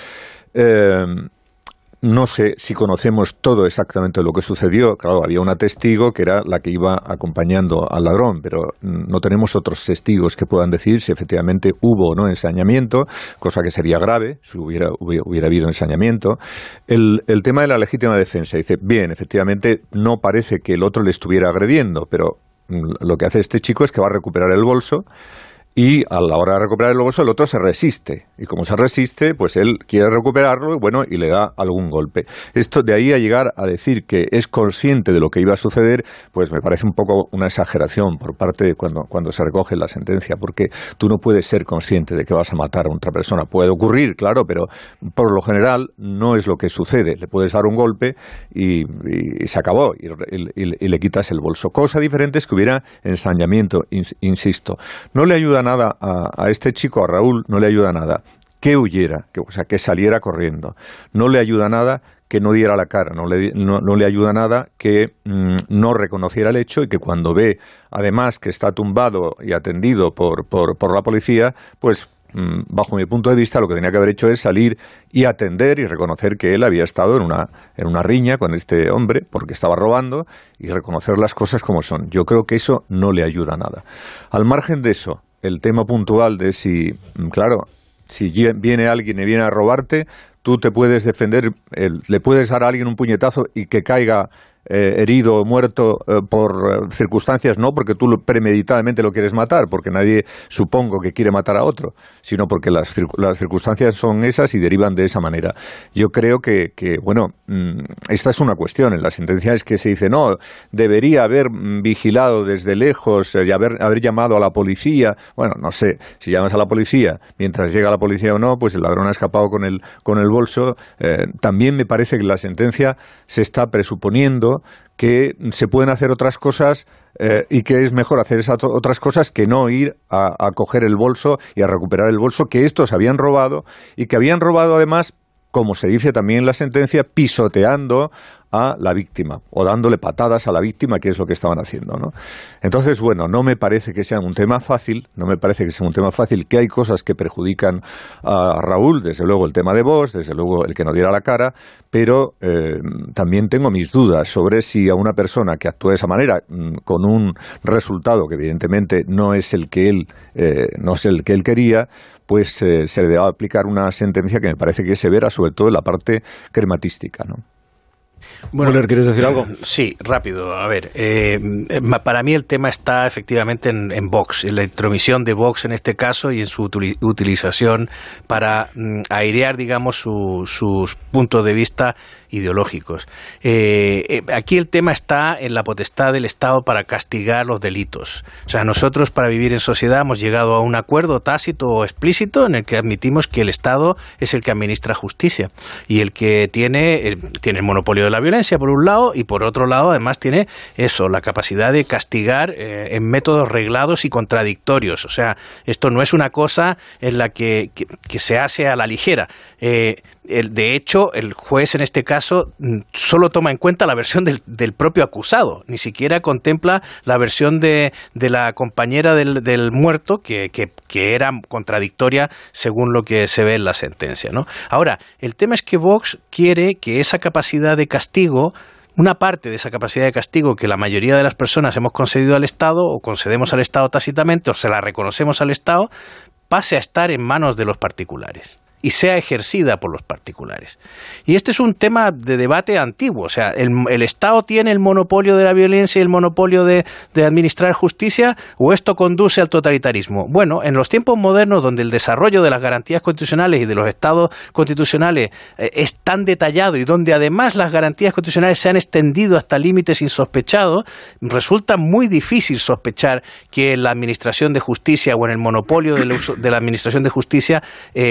No sé si conocemos todo exactamente lo que sucedió. Claro, había una testigo que era la que iba acompañando al ladrón, pero no tenemos otros testigos que puedan decir si efectivamente hubo o no ensañamiento, cosa que sería grave si hubiera habido ensañamiento. El tema de la legítima defensa. Dice, bien, efectivamente no parece que el otro le estuviera agrediendo, pero lo que hace este chico es que va a recuperar el bolso. Y a la hora de recuperar el bolso el otro se resiste. Y como se resiste, pues él quiere recuperarlo y le da algún golpe. Esto de ahí a llegar a decir que es consciente de lo que iba a suceder, pues me parece un poco una exageración por parte de cuando se recoge la sentencia, porque tú no puedes ser consciente de que vas a matar a otra persona. Puede ocurrir, claro, pero por lo general no es lo que sucede. Le puedes dar un golpe y se acabó y le quitas el bolso. Cosa diferente es que hubiera ensañamiento, insisto. No le ayuda nada a este chico, a Raúl, no le ayuda nada que huyera, que saliera corriendo. No le ayuda nada que no diera la cara, no le ayuda nada que no reconociera el hecho y que cuando ve, además, que está tumbado y atendido por la policía, pues bajo mi punto de vista, lo que tenía que haber hecho es salir y atender y reconocer que él había estado en una riña con este hombre porque estaba robando y reconocer las cosas como son. Yo creo que eso no le ayuda a nada. Al margen de eso, el tema puntual de si viene alguien y viene a robarte, tú te puedes defender, le puedes dar a alguien un puñetazo y que caiga herido o muerto por circunstancias, no porque tú premeditadamente lo quieres matar, porque nadie supongo que quiere matar a otro, sino porque las circunstancias son esas y derivan de esa manera. Yo creo que esta es una cuestión. En la sentencia es que se dice, no, debería haber vigilado desde lejos y haber llamado a la policía. Bueno, no sé, si llamas a la policía, mientras llega la policía o no, pues el ladrón ha escapado con el bolso. También me parece que en la sentencia se está presuponiendo que se pueden hacer otras cosas y que es mejor hacer esas otras cosas que no ir a coger el bolso y a recuperar el bolso que estos habían robado y que habían robado además, como se dice también en la sentencia, pisoteando a la víctima o dándole patadas a la víctima, que es lo que estaban haciendo, ¿no? Entonces, no me parece que sea un tema fácil, que hay cosas que perjudican a Raúl, desde luego el tema de Vox, desde luego el que no diera la cara, pero también tengo mis dudas sobre si a una persona que actúa de esa manera, con un resultado que evidentemente no es el que él quería, pues se le debe aplicar una sentencia que me parece que es severa, sobre todo en la parte crematística, ¿no? Bueno, ¿quieres decir algo? Sí, rápido. A ver, para mí el tema está efectivamente en Vox, en la intromisión de Vox en este caso y en su utilización para airear, digamos, sus puntos de vista ideológicos. Aquí el tema está en la potestad del Estado para castigar los delitos. O sea, nosotros para vivir en sociedad hemos llegado a un acuerdo tácito o explícito en el que admitimos que el Estado es el que administra justicia y el que tiene el monopolio de la violencia por un lado y por otro lado además tiene la capacidad de castigar en métodos reglados y contradictorios. O sea, esto no es una cosa en la que se hace a la ligera. De hecho, el juez en este caso solo toma en cuenta la versión del propio acusado, ni siquiera contempla la versión de la compañera del muerto que era contradictoria según lo que se ve en la sentencia, ¿no? Ahora, el tema es que Vox quiere que esa capacidad de castigo, una parte de esa capacidad de castigo que la mayoría de las personas hemos concedido al Estado o concedemos al Estado tácitamente o se la reconocemos al Estado, pase a estar en manos de los particulares. y sea ejercida por los particulares. Y este es un tema de debate antiguo. O sea, ¿el Estado tiene el monopolio de la violencia y el monopolio de administrar justicia, o esto conduce al totalitarismo? Bueno, en los tiempos modernos, donde el desarrollo de las garantías constitucionales y de los estados constitucionales es tan detallado, y donde además las garantías constitucionales se han extendido hasta límites insospechados, resulta muy difícil sospechar que en la administración de justicia o en el monopolio del uso de la administración de justicia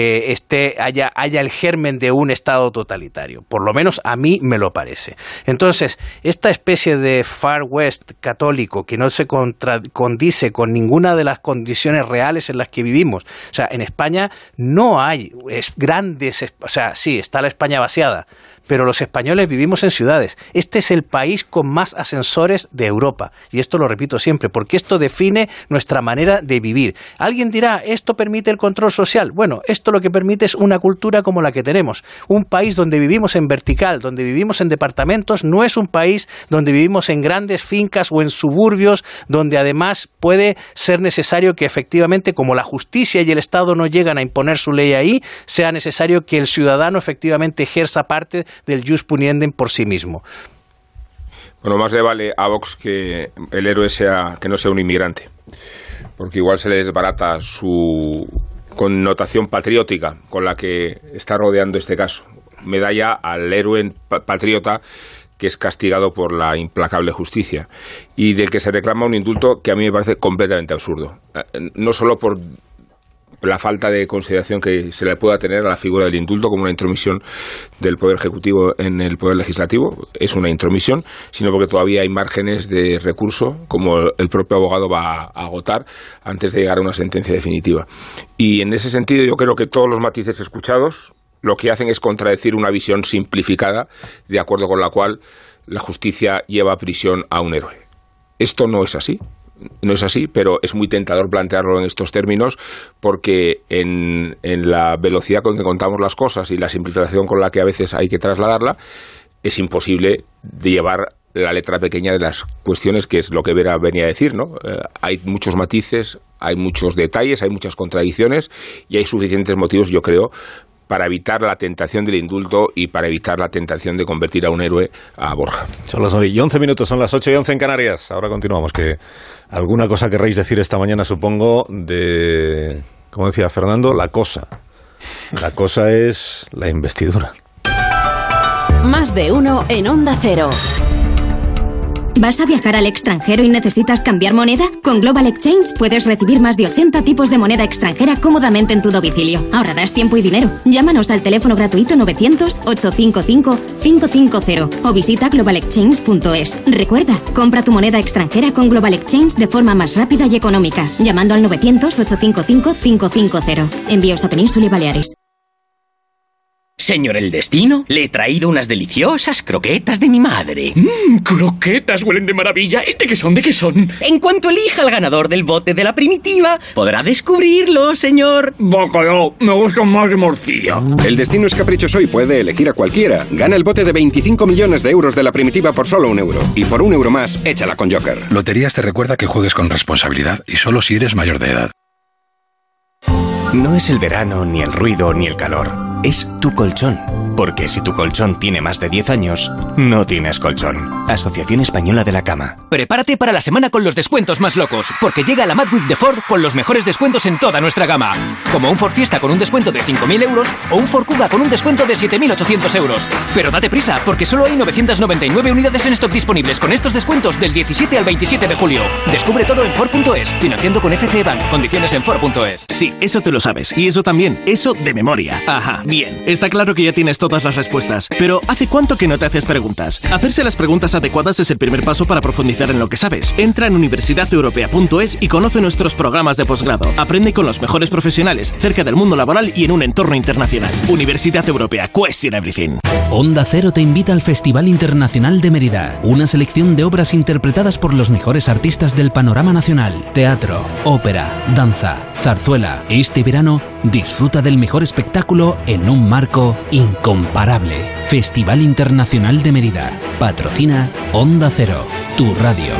haya el germen de un Estado totalitario. Por lo menos a mí me lo parece. Entonces, esta especie de Far West católico que no se condice con ninguna de las condiciones reales en las que vivimos. O sea, en España no hay grandes... O sea, sí, está la España vaciada, pero los españoles vivimos en ciudades. Este es el país con más ascensores de Europa. Y esto lo repito siempre, porque esto define nuestra manera de vivir. Alguien dirá, ¿esto permite el control social? Bueno, esto lo que permite es una cultura como la que tenemos. Un país donde vivimos en vertical, donde vivimos en departamentos, no es un país donde vivimos en grandes fincas o en suburbios, donde además puede ser necesario que efectivamente, como la justicia y el Estado no llegan a imponer su ley ahí, sea necesario que el ciudadano efectivamente ejerza parte del jus puniendi por sí mismo. Bueno, más le vale a Vox que el héroe que no sea un inmigrante, porque igual se le desbarata su connotación patriótica con la que está rodeando este caso. Medalla al héroe patriota que es castigado por la implacable justicia y del que se reclama un indulto que a mí me parece completamente absurdo. No solo por la falta de consideración que se le pueda tener a la figura del indulto como una intromisión del Poder Ejecutivo en el Poder Legislativo, es una intromisión, sino porque todavía hay márgenes de recurso, como el propio abogado va a agotar antes de llegar a una sentencia definitiva. Y en ese sentido yo creo que todos los matices escuchados lo que hacen es contradecir una visión simplificada, de acuerdo con la cual la justicia lleva a prisión a un héroe. Esto no es así. No es así, pero es muy tentador plantearlo en estos términos porque en la velocidad con que contamos las cosas y la simplificación con la que a veces hay que trasladarla, es imposible de llevar la letra pequeña de las cuestiones, que es lo que Vera venía a decir, ¿no? Hay muchos matices, hay muchos detalles, hay muchas contradicciones y hay suficientes motivos, yo creo, para evitar la tentación del indulto y para evitar la tentación de convertir a un héroe a Borja. Son las 9:11, son las 8:11 en Canarias. Ahora continuamos, que alguna cosa querréis decir esta mañana, supongo, de, como decía Fernando, la cosa. La cosa es la investidura. Más de uno en Onda Cero. ¿Vas a viajar al extranjero y necesitas cambiar moneda? Con Global Exchange puedes recibir más de 80 tipos de moneda extranjera cómodamente en tu domicilio. Ahorrarás tiempo y dinero. Llámanos al teléfono gratuito 900-855-550 o visita globalexchange.es. Recuerda, compra tu moneda extranjera con Global Exchange de forma más rápida y económica, llamando al 900-855-550. Envíos a Península y Baleares. Señor El Destino, le he traído unas deliciosas croquetas de mi madre. Croquetas huelen de maravilla. ¿De qué son? ¿De qué son? En cuanto elija al ganador del bote de la primitiva, podrá descubrirlo, señor. Bacalao, me gusta más de morcilla. El Destino es caprichoso y puede elegir a cualquiera. Gana el bote de 25 millones de euros de la primitiva por solo €1. Y por €1 más, échala con Joker. Loterías te recuerda que juegues con responsabilidad y solo si eres mayor de edad. No es el verano, ni el ruido, ni el calor. Es tu colchón. Porque si tu colchón tiene más de 10 años, no tienes colchón. Asociación Española de la Cama. Prepárate para la semana con los descuentos más locos, porque llega la Mad Week de Ford con los mejores descuentos en toda nuestra gama. Como un Ford Fiesta con un descuento de 5.000 euros o un Ford Kuga con un descuento de 7.800 euros. Pero date prisa, porque solo hay 999 unidades en stock disponibles con estos descuentos del 17 al 27 de julio. Descubre todo en Ford.es, financiando con FC Bank. Condiciones en Ford.es. Sí, eso te lo sabes. Y eso también. Eso de memoria. Ajá, bien. Está claro que ya tienes todas las respuestas. Pero ¿hace cuánto que no te haces preguntas? Hacerse las preguntas adecuadas es el primer paso para profundizar en lo que sabes. Entra en universidadeuropea.es y conoce nuestros programas de posgrado. Aprende con los mejores profesionales, cerca del mundo laboral y en un entorno internacional. Universidad Europea. Question everything. Onda Cero te invita al Festival Internacional de Mérida. Una selección de obras interpretadas por los mejores artistas del panorama nacional. Teatro, ópera, danza, zarzuela. Este verano disfruta del mejor espectáculo en un marco incomparable. Festival Internacional de Mérida. Patrocina Onda Cero, tu radio.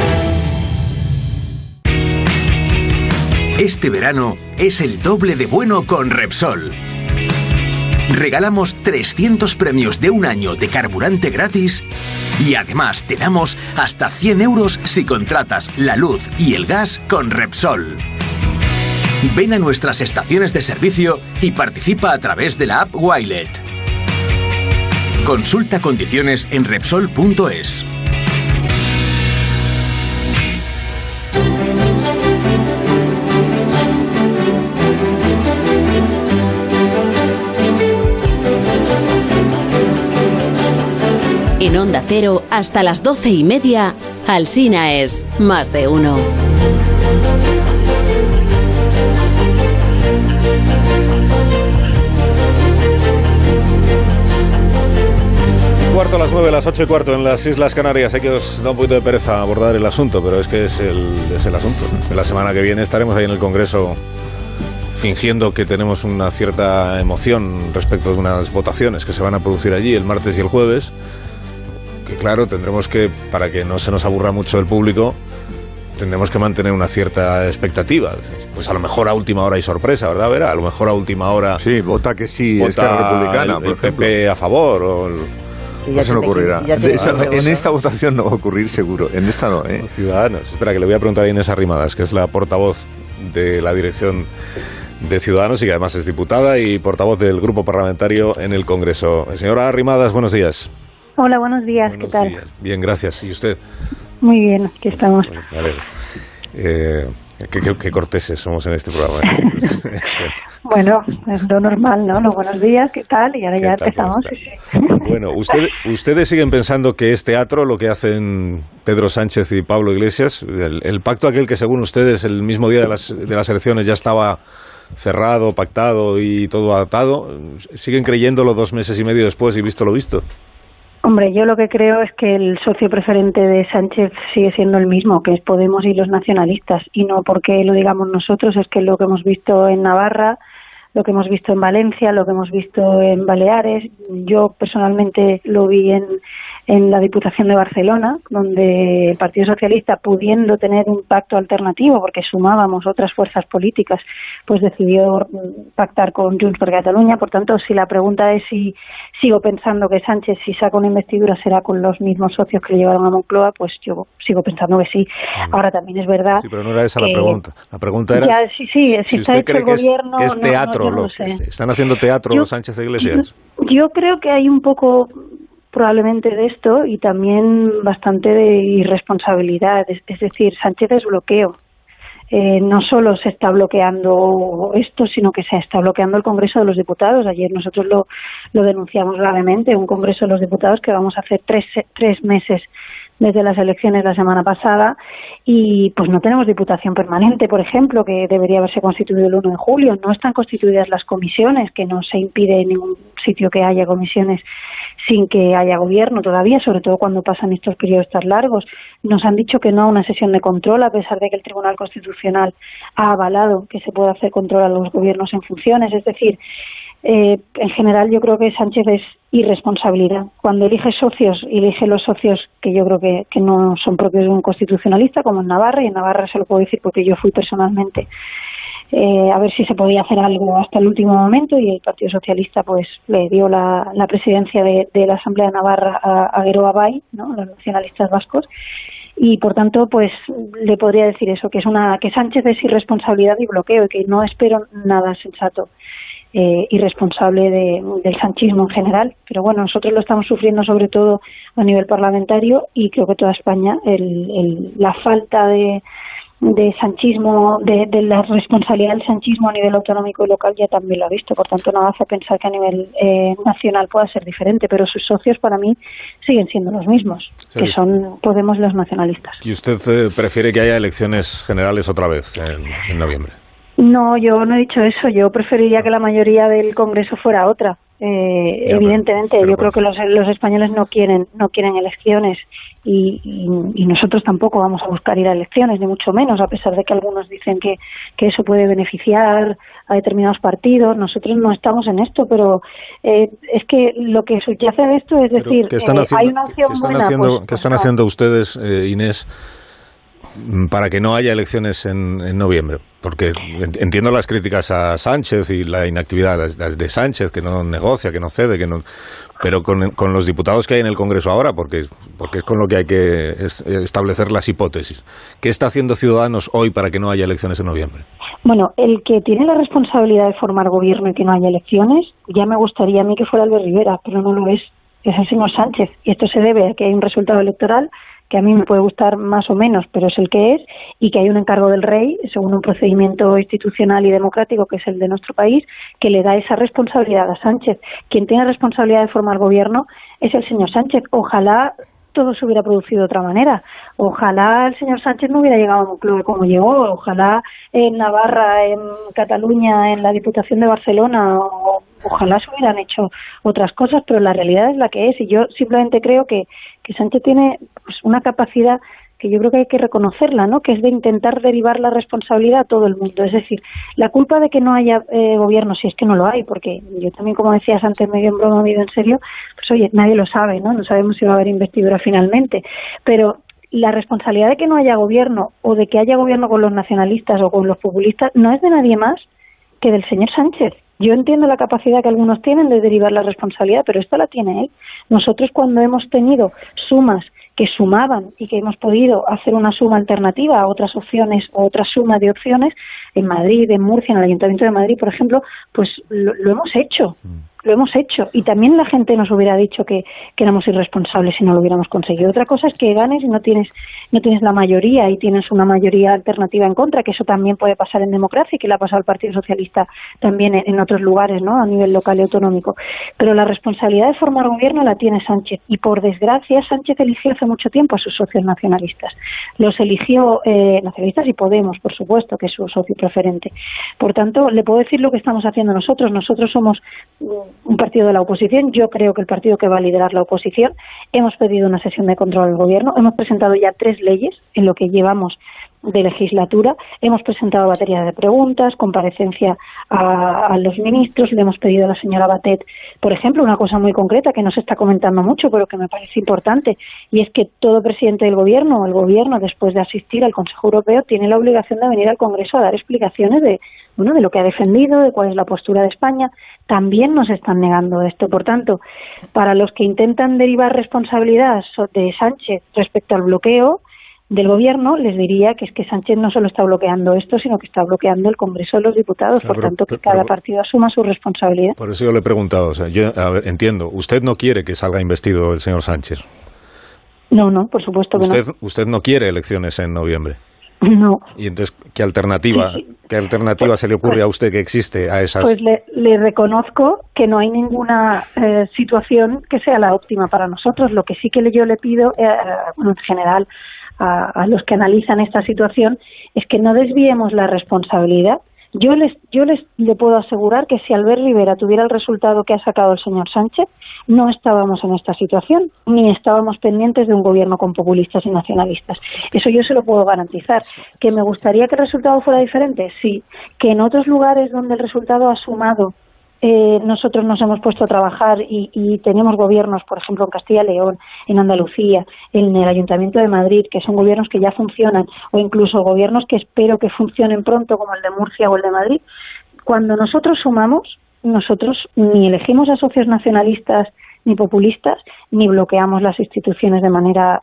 Este verano es el doble de bueno con Repsol. regalamos 300 premios de un año de carburante gratis y además te damos hasta 100 euros si contratas la luz y el gas con Repsol. Ven a nuestras estaciones de servicio y participa a través de la app Wilet. Consulta condiciones en Repsol.es. En Onda Cero, hasta las 12:30, Alsina es Más de Uno. Cuarto a las 9, las 8:15 en las Islas Canarias. Sé que os da un poquito de pereza abordar el asunto, pero es que es el asunto. La semana que viene estaremos ahí en el Congreso fingiendo que tenemos una cierta emoción respecto de unas votaciones que se van a producir allí el martes y el jueves. Que claro, tendremos que, para que no se nos aburra mucho el público, tendremos que mantener una cierta expectativa. Pues a lo mejor a última hora hay sorpresa, ¿verdad, Vera? A lo mejor a última hora... Sí, vota que sí, Esquerra Republicana, por ejemplo. PP a favor o... Eso no ocurrirá. En esta votación no va a ocurrir seguro. En esta no, ¿eh? Ciudadanos. Espera, que le voy a preguntar a Inés Arrimadas, que es la portavoz de la dirección de Ciudadanos y que además es diputada y portavoz del grupo parlamentario en el Congreso. Señora Arrimadas, buenos días. Hola, buenos días. ¿Qué tal? Días. Bien, gracias. ¿Y usted? Muy bien, aquí estamos. Vale. Qué corteses somos en este programa. Bueno, es lo normal, ¿no? Los buenos días, ¿qué tal? Y ahora ya empezamos. Bueno, ustedes siguen pensando que es teatro lo que hacen Pedro Sánchez y Pablo Iglesias. El pacto aquel que según ustedes el mismo día de las elecciones ya estaba cerrado, pactado y todo atado. ¿Siguen creyéndolo 2 meses y medio después y visto lo visto? Hombre, yo lo que creo es que el socio preferente de Sánchez sigue siendo el mismo, que es Podemos y los nacionalistas, y no porque lo digamos nosotros, es que lo que hemos visto en Navarra, lo que hemos visto en Valencia, lo que hemos visto en Baleares, yo personalmente lo vi en la Diputación de Barcelona, donde el Partido Socialista, pudiendo tener un pacto alternativo, porque sumábamos otras fuerzas políticas, pues decidió pactar con Junts per Catalunya. Por tanto, si la pregunta es si sigo pensando que Sánchez, si saca una investidura, será con los mismos socios que le llevaron a Moncloa, pues yo sigo pensando que sí. Ahora también es verdad... Sí, pero no era esa la pregunta. La pregunta era si usted está cree el gobierno, que es teatro. No sé. ¿Están haciendo teatro Sánchez e Iglesias? Yo creo que hay un poco... probablemente de esto y también bastante de irresponsabilidad, es decir, Sánchez es bloqueo. No solo se está bloqueando esto, sino que se está bloqueando el Congreso de los Diputados. Ayer nosotros lo denunciamos gravemente, un Congreso de los Diputados que vamos a hacer 3 meses desde las elecciones la semana pasada y pues no tenemos diputación permanente, por ejemplo, que debería haberse constituido el 1 de julio. No están constituidas las comisiones, que no se impide en ningún sitio que haya comisiones sin que haya gobierno todavía, sobre todo cuando pasan estos periodos tan largos. Nos han dicho que no a una sesión de control, a pesar de que el Tribunal Constitucional ha avalado que se puede hacer control a los gobiernos en funciones. Es decir, en general yo creo que Sánchez es irresponsabilidad. Cuando elige socios, elige los socios que yo creo que no son propios de un constitucionalista, como en Navarra, y en Navarra se lo puedo decir porque yo fui personalmente a ver si se podía hacer algo hasta el último momento, y el Partido Socialista pues le dio la presidencia de la Asamblea de Navarra a Gero Abay, ¿no?, los nacionalistas vascos, y por tanto pues le podría decir eso, que Sánchez es irresponsabilidad y bloqueo, y que no espero nada sensato irresponsable del sanchismo en general. Pero bueno, nosotros lo estamos sufriendo sobre todo a nivel parlamentario, y creo que toda España la falta de sanchismo, de la responsabilidad del sanchismo a nivel autonómico y local ya también lo ha visto. Por tanto, nada hace pensar que a nivel nacional pueda ser diferente, pero sus socios para mí siguen siendo los mismos, sí, que son Podemos y los nacionalistas. ¿Y usted prefiere que haya elecciones generales otra vez en noviembre? No, yo no he dicho eso. Yo preferiría que la mayoría del Congreso fuera otra. Evidentemente, yo creo que los españoles no quieren elecciones, y nosotros tampoco vamos a buscar ir a elecciones, ni mucho menos, a pesar de que algunos dicen que eso puede beneficiar a determinados partidos. Nosotros no estamos en esto, pero es que lo que subyace de esto es decir, hay una opción buena. ¿Qué están haciendo ustedes, Inés, para que no haya elecciones en noviembre? Porque entiendo las críticas a Sánchez y la inactividad de Sánchez, que no negocia, que no cede, que no, pero con los diputados que hay en el Congreso ahora, porque es con lo que hay que establecer las hipótesis. ¿Qué está haciendo Ciudadanos hoy para que no haya elecciones en noviembre? Bueno, el que tiene la responsabilidad de formar gobierno y que no haya elecciones, ya me gustaría a mí que fuera Albert Rivera, pero no lo es el señor Sánchez. Y esto se debe a que hay un resultado electoral que a mí me puede gustar más o menos, pero es el que es, y que hay un encargo del rey, según un procedimiento institucional y democrático, que es el de nuestro país, que le da esa responsabilidad a Sánchez. Quien tiene responsabilidad de formar gobierno es el señor Sánchez. Ojalá todo se hubiera producido de otra manera. Ojalá el señor Sánchez no hubiera llegado a Moncloa como llegó. Ojalá en Navarra, en Cataluña, en la Diputación de Barcelona, ojalá se hubieran hecho otras cosas, pero la realidad es la que es. Y yo simplemente creo que Sánchez tiene pues, una capacidad que yo creo que hay que reconocerla, ¿no? Que es de intentar derivar la responsabilidad a todo el mundo. Es decir, la culpa de que no haya gobierno, si es que no lo hay, porque yo también, como decías antes, medio en broma, medio en serio, pues oye, nadie lo sabe, ¿no? No sabemos si va a haber investidura finalmente. Pero la responsabilidad de que no haya gobierno o de que haya gobierno con los nacionalistas o con los populistas no es de nadie más que del señor Sánchez. Yo entiendo la capacidad que algunos tienen de derivar la responsabilidad, pero esta la tiene él. Nosotros, cuando hemos tenido sumas que sumaban y que hemos podido hacer una suma alternativa a otras opciones o otra suma de opciones, en Madrid, en Murcia, en el Ayuntamiento de Madrid, por ejemplo, pues lo hemos hecho. Lo hemos hecho. Y también la gente nos hubiera dicho que éramos irresponsables si no lo hubiéramos conseguido. Otra cosa es que ganes y no tienes la mayoría y tienes una mayoría alternativa en contra, que eso también puede pasar en democracia y que le ha pasado al Partido Socialista también en otros lugares, ¿no? A nivel local y autonómico. Pero la responsabilidad de formar gobierno la tiene Sánchez. Y por desgracia, Sánchez eligió hace mucho tiempo a sus socios nacionalistas. Los eligió nacionalistas y Podemos, por supuesto, que es su socio preferente. Por tanto, le puedo decir lo que estamos haciendo nosotros. Nosotros somos un partido de la oposición. Yo creo que el partido que va a liderar la oposición. Hemos pedido una sesión de control al gobierno. Hemos presentado ya 3 leyes en lo que llevamos de legislatura. Hemos presentado baterías de preguntas, comparecencia a los ministros. Le hemos pedido a la señora Batet, por ejemplo, una cosa muy concreta que no se está comentando mucho, pero que me parece importante, y es que todo presidente del gobierno o el gobierno, después de asistir al Consejo Europeo, tiene la obligación de venir al Congreso a dar explicaciones de lo que ha defendido, de cuál es la postura de España. También nos están negando esto. Por tanto, para los que intentan derivar responsabilidad de Sánchez respecto al bloqueo del gobierno, les diría que es que Sánchez no solo está bloqueando esto, sino que está bloqueando el Congreso de los Diputados. Claro, por tanto, que cada partido asuma su responsabilidad. Por eso yo le he preguntado, yo entiendo, usted no quiere que salga investido el señor Sánchez. No, por supuesto que no. Usted no quiere elecciones en noviembre. No. Y entonces, ¿qué alternativa se le ocurre a usted que existe a esas? Pues le reconozco que no hay ninguna situación que sea la óptima para nosotros. Lo que sí que yo le pido, en general, a los que analizan esta situación, es que no desviemos la responsabilidad. Yo le puedo asegurar que si Albert Rivera tuviera el resultado que ha sacado el señor Sánchez, no estábamos en esta situación, ni estábamos pendientes de un gobierno con populistas y nacionalistas. Eso yo se lo puedo garantizar. ¿Que me gustaría que el resultado fuera diferente? Sí. ¿Que en otros lugares donde el resultado ha sumado nosotros nos hemos puesto a trabajar y tenemos gobiernos, por ejemplo, en Castilla y León, en Andalucía, en el Ayuntamiento de Madrid, que son gobiernos que ya funcionan, o incluso gobiernos que espero que funcionen pronto, como el de Murcia o el de Madrid? Cuando nosotros sumamos, nosotros ni elegimos a socios nacionalistas ni populistas, ni bloqueamos las instituciones de manera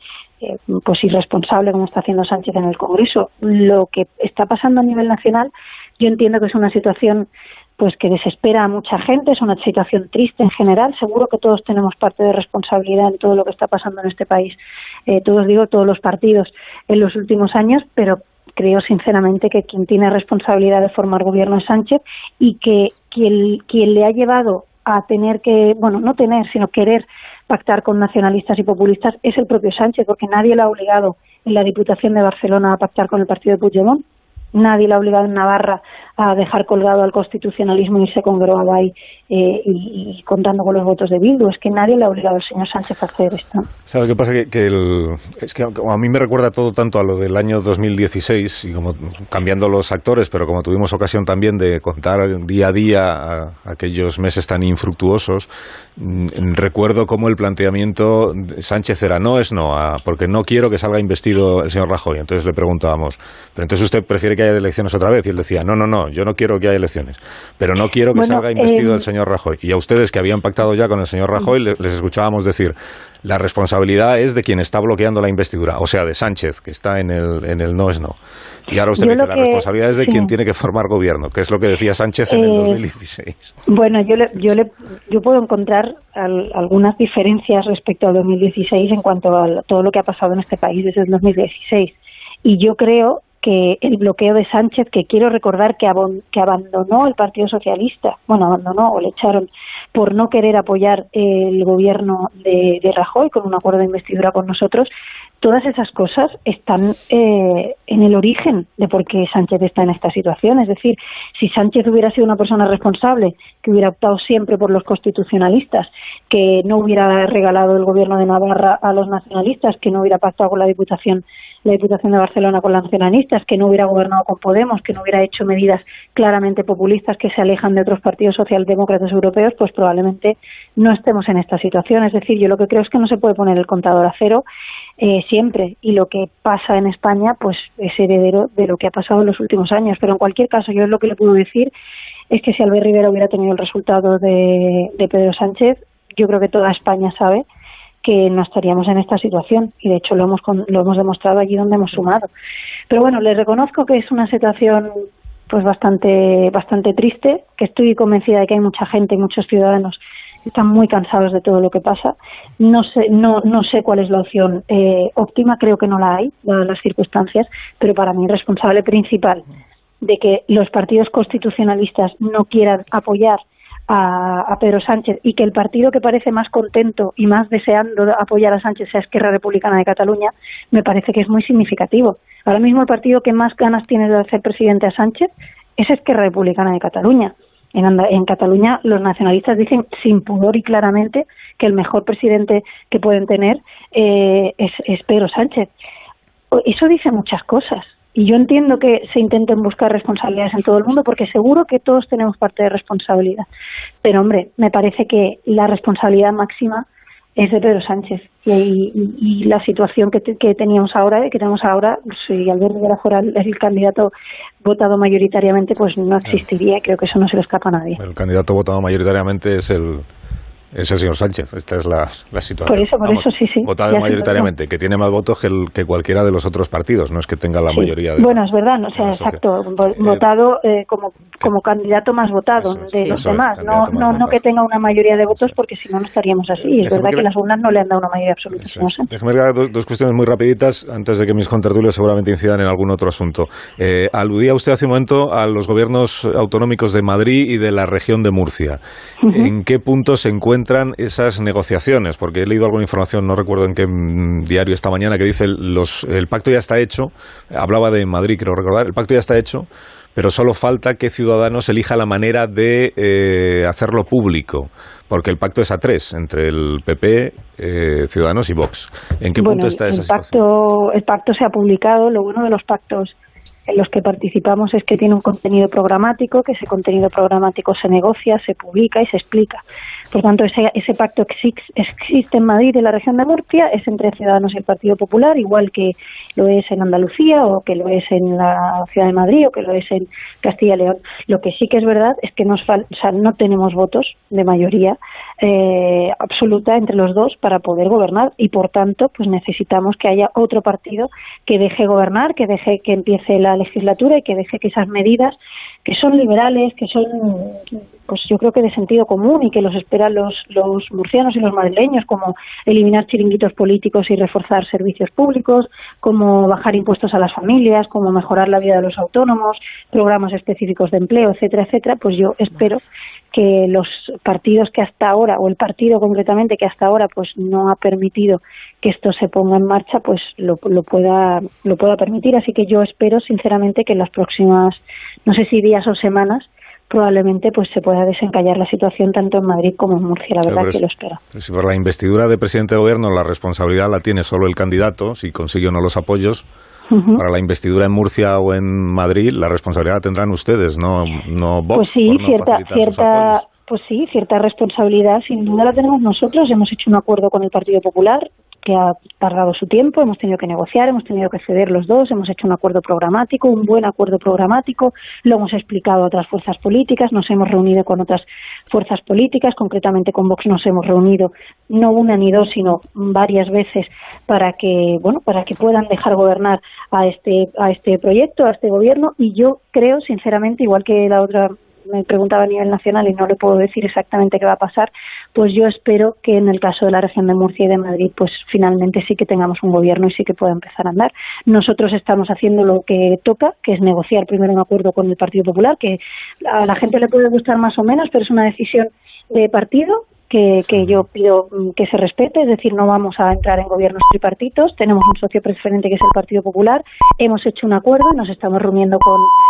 pues irresponsable, como está haciendo Sánchez en el Congreso. Lo que está pasando a nivel nacional, yo entiendo que es una situación pues que desespera a mucha gente, es una situación triste en general. Seguro que todos tenemos parte de responsabilidad en todo lo que está pasando en este país, todos los partidos en los últimos años, pero creo sinceramente que quien tiene responsabilidad de formar gobierno es Sánchez, y que quien le ha llevado a tener que, no tener, sino querer pactar con nacionalistas y populistas es el propio Sánchez, porque nadie lo ha obligado en la Diputación de Barcelona a pactar con el partido de Puigdemont. Nadie le ha obligado en Navarra a dejar colgado al constitucionalismo y irse con Groabay y contando con los votos de Bildu. Es que nadie le ha obligado al señor Sánchez a hacer esto. ¿Sabes qué pasa? Es que a mí me recuerda todo tanto a lo del año 2016, y como cambiando los actores, pero como tuvimos ocasión también de contar día a día a aquellos meses tan infructuosos, recuerdo cómo el planteamiento de Sánchez era no es no, porque no quiero que salga investido el señor Rajoy. Entonces le preguntábamos, ¿pero entonces usted prefiere que haya elecciones otra vez? Y él decía, no, yo no quiero que haya elecciones, pero no quiero que salga investido el señor Rajoy. Y a ustedes que habían pactado ya con el señor Rajoy les escuchábamos decir, la responsabilidad es de quien está bloqueando la investidura, o sea, de Sánchez, que está en el no es no. Y ahora usted dice, la responsabilidad es de quien tiene que formar gobierno, que es lo que decía Sánchez en el 2016. Bueno, yo puedo encontrar algunas diferencias respecto al 2016 en cuanto a todo lo que ha pasado en este país desde el 2016. Y yo creo que el bloqueo de Sánchez, que quiero recordar que abandonó el Partido Socialista, abandonó o le echaron por no querer apoyar el gobierno de Rajoy con un acuerdo de investidura con nosotros, todas esas cosas están en el origen de por qué Sánchez está en esta situación. Es decir, si Sánchez hubiera sido una persona responsable, que hubiera optado siempre por los constitucionalistas, que no hubiera regalado el gobierno de Navarra a los nacionalistas, que no hubiera pactado con la Diputación de Barcelona con los nacionalistas, que no hubiera gobernado con Podemos, que no hubiera hecho medidas claramente populistas que se alejan de otros partidos socialdemócratas europeos, pues probablemente no estemos en esta situación. Es decir, yo lo que creo es que no se puede poner el contador a cero siempre, y lo que pasa en España pues es heredero de lo que ha pasado en los últimos años. Pero en cualquier caso, yo lo que le puedo decir es que si Albert Rivera hubiera tenido el resultado de Pedro Sánchez, yo creo que toda España sabe que no estaríamos en esta situación, y de hecho lo hemos demostrado allí donde hemos sumado. Pero bueno, les reconozco que es una situación pues bastante triste, que estoy convencida de que hay mucha gente y muchos ciudadanos que están muy cansados de todo lo que pasa. No sé cuál es la opción óptima, creo que no la hay, dadas las circunstancias, pero para mí el responsable principal de que los partidos constitucionalistas no quieran apoyar a Pedro Sánchez, y que el partido que parece más contento y más deseando apoyar a Sánchez sea Esquerra Republicana de Cataluña, me parece que es muy significativo. Ahora mismo el partido que más ganas tiene de hacer presidente a Sánchez es Esquerra Republicana de Cataluña. En Cataluña los nacionalistas dicen sin pudor y claramente que el mejor presidente que pueden tener es Pedro Sánchez. Eso dice muchas cosas. Y yo entiendo que se intenten buscar responsabilidades en todo el mundo, porque seguro que todos tenemos parte de responsabilidad. Pero, hombre, me parece que la responsabilidad máxima es de Pedro Sánchez. Y la situación que tenemos ahora, si Albert Rivera fuera el candidato votado mayoritariamente, pues no existiría. Creo que eso no se le escapa a nadie. El candidato votado mayoritariamente es el señor Sánchez. Esta es la situación. Por eso, sí. Votado mayoritariamente, que tiene más votos que cualquiera de los otros partidos, no es que tenga la mayoría de... Bueno, es verdad, exacto, votado como candidato más votado de los demás, no que tenga una mayoría de votos, porque si no, no estaríamos así. Es verdad que las urnas no le han dado una mayoría absoluta. Déjame dar dos cuestiones muy rapiditas, antes de que mis contertulios seguramente incidan en algún otro asunto. Aludía usted hace un momento a los gobiernos autonómicos de Madrid y de la región de Murcia. ¿En qué punto se encuentran esas negociaciones? Porque he leído alguna información, no recuerdo en qué diario esta mañana, que dice el pacto ya está hecho. Hablaba de Madrid, creo recordar. El pacto ya está hecho, pero solo falta que Ciudadanos elija la manera de hacerlo público, porque el pacto es a tres, entre el PP, Ciudadanos y Vox. ¿En qué punto está esa situación? El pacto se ha publicado. Lo bueno de los pactos en los que participamos es que tiene un contenido programático, que ese contenido programático se negocia, se publica y se explica. Por tanto, ese pacto existe en Madrid y en la región de Murcia, es entre Ciudadanos y el Partido Popular, igual que lo es en Andalucía, o que lo es en la Ciudad de Madrid, o que lo es en Castilla y León. Lo que sí que es verdad es que no tenemos votos de mayoría absoluta entre los dos para poder gobernar, y por tanto pues necesitamos que haya otro partido que deje gobernar, que deje que empiece la legislatura y que deje que esas medidas, que son liberales, que son, pues yo creo que de sentido común y que los esperan los murcianos y los madrileños, como eliminar chiringuitos políticos y reforzar servicios públicos, como bajar impuestos a las familias, como mejorar la vida de los autónomos, programas específicos de empleo, etcétera, etcétera. Pues yo espero que los partidos que hasta ahora, o el partido concretamente que hasta ahora pues no ha permitido que esto se ponga en marcha, pues lo pueda permitir. Así que yo espero sinceramente que en las próximas no sé si días o semanas, probablemente pues se pueda desencallar la situación tanto en Madrid como en Murcia, la verdad que lo espero. Si por la investidura de presidente de gobierno la responsabilidad la tiene solo el candidato, si consigue o no los apoyos, para la investidura en Murcia o en Madrid la responsabilidad la tendrán ustedes, no Vox. Pues sí, cierta responsabilidad sin duda la tenemos nosotros. Hemos hecho un acuerdo con el Partido Popular que ha tardado su tiempo, hemos tenido que negociar, hemos tenido que ceder los dos, hemos hecho un acuerdo programático, un buen acuerdo programático, lo hemos explicado a otras fuerzas políticas, nos hemos reunido con otras fuerzas políticas, concretamente con Vox nos hemos reunido no una ni dos, sino varias veces para que puedan dejar gobernar a este proyecto, a este gobierno, y yo creo, sinceramente, igual que la otra me preguntaba a nivel nacional y no le puedo decir exactamente qué va a pasar, pues yo espero que en el caso de la región de Murcia y de Madrid, pues finalmente sí que tengamos un gobierno y sí que pueda empezar a andar. Nosotros estamos haciendo lo que toca, que es negociar primero un acuerdo con el Partido Popular, que a la gente le puede gustar más o menos, pero es una decisión de partido que yo pido que se respete, es decir, no vamos a entrar en gobiernos tripartitos, tenemos un socio preferente que es el Partido Popular, hemos hecho un acuerdo y nos estamos reuniendo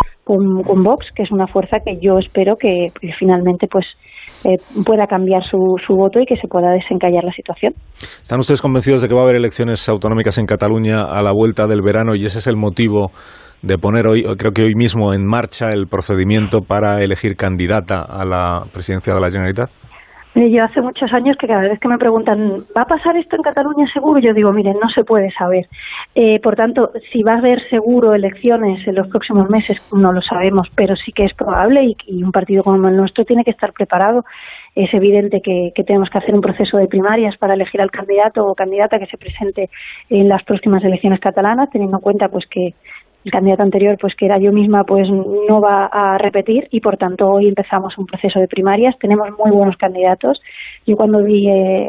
con Vox, que es una fuerza que yo espero que finalmente pues pueda cambiar su voto y que se pueda desencallar la situación. ¿Están ustedes convencidos de que va a haber elecciones autonómicas en Cataluña a la vuelta del verano y ese es el motivo de poner creo que hoy mismo en marcha el procedimiento para elegir candidata a la presidencia de la Generalitat? Yo hace muchos años que cada vez que me preguntan ¿va a pasar esto en Cataluña seguro? Yo digo, miren, no se puede saber. Por tanto, si va a haber seguro elecciones en los próximos meses, no lo sabemos, pero sí que es probable y un partido como el nuestro tiene que estar preparado. Es evidente que tenemos que hacer un proceso de primarias para elegir al candidato o candidata que se presente en las próximas elecciones catalanas, teniendo en cuenta pues que el candidato anterior, pues que era yo misma, pues no va a repetir y por tanto hoy empezamos un proceso de primarias. Tenemos muy buenos candidatos. Yo cuando vi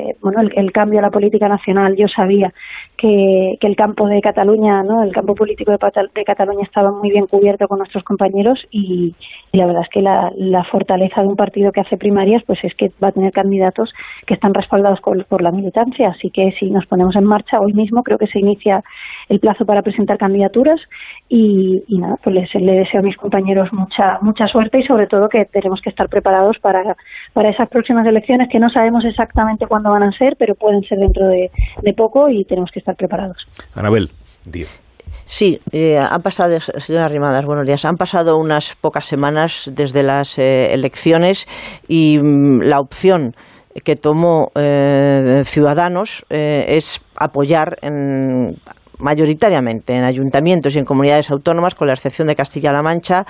el cambio a la política nacional, yo sabía que el campo de Cataluña, ¿no? El campo político de Cataluña estaba muy bien cubierto con nuestros compañeros y la verdad es que la fortaleza de un partido que hace primarias pues es que va a tener candidatos que están respaldados por la militancia. Así que si nos ponemos en marcha hoy mismo, creo que se inicia el plazo para presentar candidaturas y nada, pues le deseo a mis compañeros mucha suerte y sobre todo que tenemos que estar preparados para esas próximas elecciones que no sabemos exactamente cuándo van a ser, pero pueden ser dentro de poco y tenemos que estar preparados. Anabel, 10. Sí, han pasado, señora Arrimadas, buenos días. Han pasado unas pocas semanas desde las elecciones y la opción que tomó Ciudadanos es apoyar mayoritariamente en ayuntamientos y en comunidades autónomas, con la excepción de Castilla-La Mancha,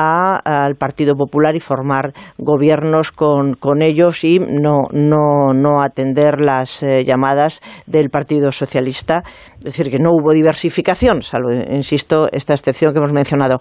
al Partido Popular y formar gobiernos con ellos y no atender las llamadas del Partido Socialista. Es decir, que no hubo diversificación, salvo, insisto, esta excepción que hemos mencionado.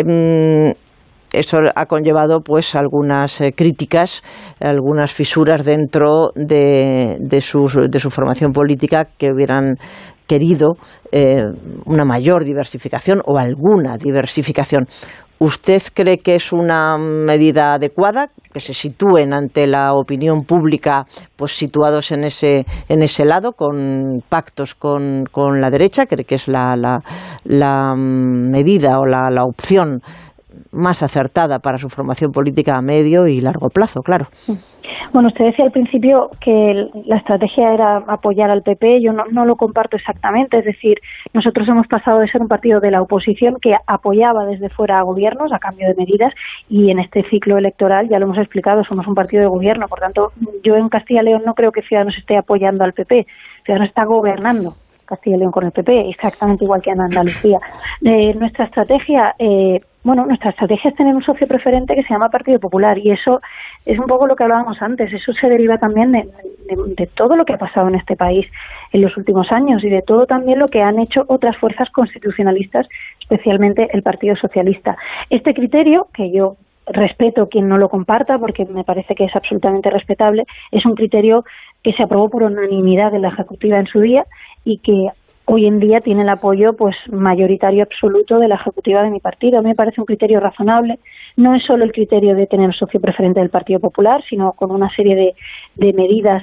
Eso ha conllevado pues algunas críticas, algunas fisuras dentro de su formación política que hubieran querido una mayor diversificación o alguna diversificación. ¿Usted cree que es una medida adecuada, que se sitúen ante la opinión pública pues situados en ese lado, con pactos con la derecha? ¿Cree que es la medida o la opción más acertada para su formación política a medio y largo plazo, claro? Bueno, usted decía al principio que la estrategia era apoyar al PP. Yo no lo comparto exactamente. Es decir, nosotros hemos pasado de ser un partido de la oposición que apoyaba desde fuera a gobiernos a cambio de medidas y en este ciclo electoral, ya lo hemos explicado, somos un partido de gobierno. Por tanto, yo en Castilla y León no creo que Ciudadanos esté apoyando al PP. Ciudadanos está gobernando Castilla y León con el PP, exactamente igual que en Andalucía. Nuestra estrategia es tener un socio preferente que se llama Partido Popular y eso es un poco lo que hablábamos antes. Eso se deriva también de todo lo que ha pasado en este país en los últimos años y de todo también lo que han hecho otras fuerzas constitucionalistas, especialmente el Partido Socialista. Este criterio, que yo respeto quien no lo comparta porque me parece que es absolutamente respetable, es un criterio que se aprobó por unanimidad de la Ejecutiva en su día y que hoy en día tiene el apoyo pues mayoritario absoluto de la Ejecutiva de mi partido. A mí me parece un criterio razonable. No es solo el criterio de tener socio preferente del Partido Popular, sino con una serie de medidas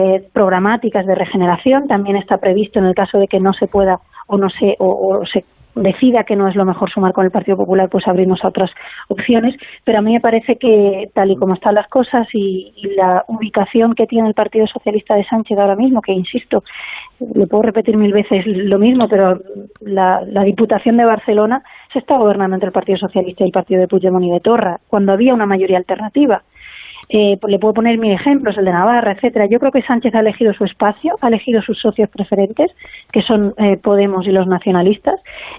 programáticas de regeneración. También está previsto en el caso de que no se pueda o se decida que no es lo mejor sumar con el Partido Popular, pues abrirnos a otras opciones, pero a mí me parece que tal y como están las cosas y la ubicación que tiene el Partido Socialista de Sánchez ahora mismo, que insisto, le puedo repetir 1000 veces lo mismo, pero la Diputación de Barcelona se está gobernando entre el Partido Socialista y el partido de Puigdemont y de Torra, cuando había una mayoría alternativa. Le puedo poner 1000 ejemplos, el de Navarra, etcétera. Yo creo que Sánchez ha elegido su espacio, ha elegido sus socios preferentes, que son Podemos y los nacionalistas,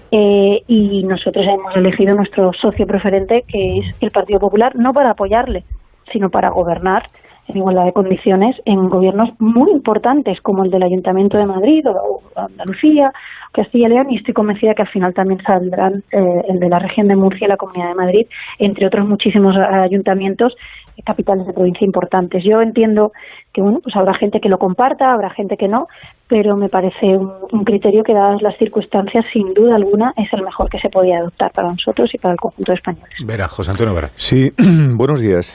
y nosotros hemos elegido nuestro socio preferente, que es el Partido Popular, no para apoyarle, sino para gobernar en igualdad de condiciones en gobiernos muy importantes como el del Ayuntamiento de Madrid o Andalucía, Castilla y León, y estoy convencida que al final también saldrán el de la región de Murcia y la Comunidad de Madrid, entre otros muchísimos ayuntamientos, capitales de provincia importantes. Yo entiendo que bueno, pues habrá gente que lo comparta, habrá gente que no, pero me parece un criterio que, dadas las circunstancias, sin duda alguna es el mejor que se podía adoptar para nosotros y para el conjunto de españoles. Vera, José Antonio Vera. Sí, buenos días.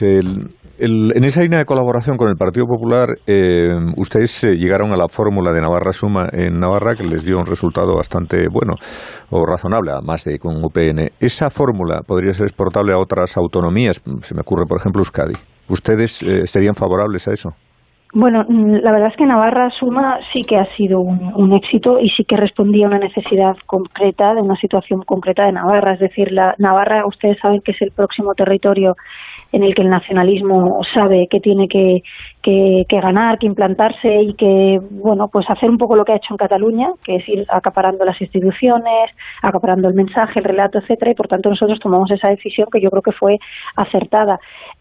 En esa línea de colaboración con el Partido Popular, ustedes llegaron a la fórmula de Navarra Suma en Navarra, que les dio un resultado bastante bueno o razonable, además de con UPN. ¿Esa fórmula podría ser exportable a otras autonomías? Se me ocurre, por ejemplo, Euskadi. ¿Ustedes serían favorables a eso? Bueno, la verdad es que Navarra Suma sí que ha sido un éxito y sí que respondía a una necesidad concreta, de una situación concreta de Navarra. Es decir, Navarra, ustedes saben que es el próximo territorio en el que el nacionalismo sabe que tiene que ganar, que implantarse y que, bueno, pues hacer un poco lo que ha hecho en Cataluña, que es ir acaparando las instituciones, acaparando el mensaje, el relato, etcétera, y por tanto nosotros tomamos esa decisión que yo creo que fue acertada.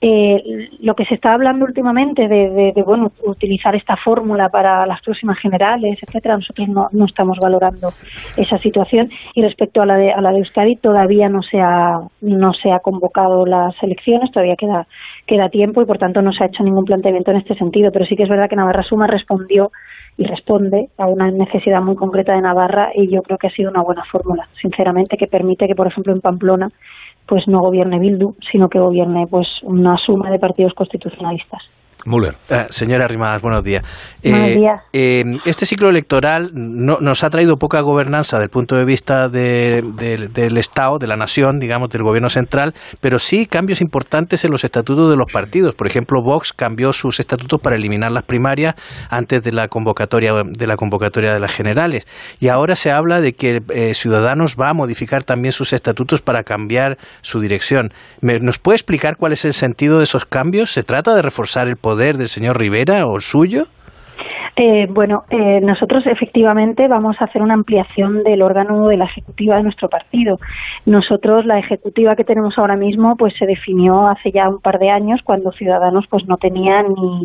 Lo que se está hablando últimamente de bueno, utilizar esta fórmula para las próximas generales, etcétera, nosotros no estamos valorando esa situación, y respecto a la de Euskadi todavía no se ha convocado las elecciones, todavía queda tiempo y por tanto no se ha hecho ningún planteamiento en este sentido, pero sí que es verdad que Navarra Suma respondió y responde a una necesidad muy concreta de Navarra, y yo creo que ha sido una buena fórmula, sinceramente, que permite que, por ejemplo, en Pamplona pues no gobierne Bildu, sino que gobierne pues una suma de partidos constitucionalistas. Müller. Señora Arrimadas, buenos días. Buenos días. Este ciclo electoral nos ha traído poca gobernanza desde el punto de vista del Estado, de la nación, digamos, del gobierno central, pero sí cambios importantes en los estatutos de los partidos. Por ejemplo, Vox cambió sus estatutos para eliminar las primarias antes de la convocatoria de las generales. Y ahora se habla de que Ciudadanos va a modificar también sus estatutos para cambiar su dirección. ¿Nos puede explicar cuál es el sentido de esos cambios? ¿Se trata de reforzar el poder del señor Rivera o suyo? Nosotros efectivamente vamos a hacer una ampliación del órgano de la ejecutiva de nuestro partido. Nosotros, la ejecutiva que tenemos ahora mismo, pues se definió hace ya un par de años, cuando Ciudadanos pues no tenía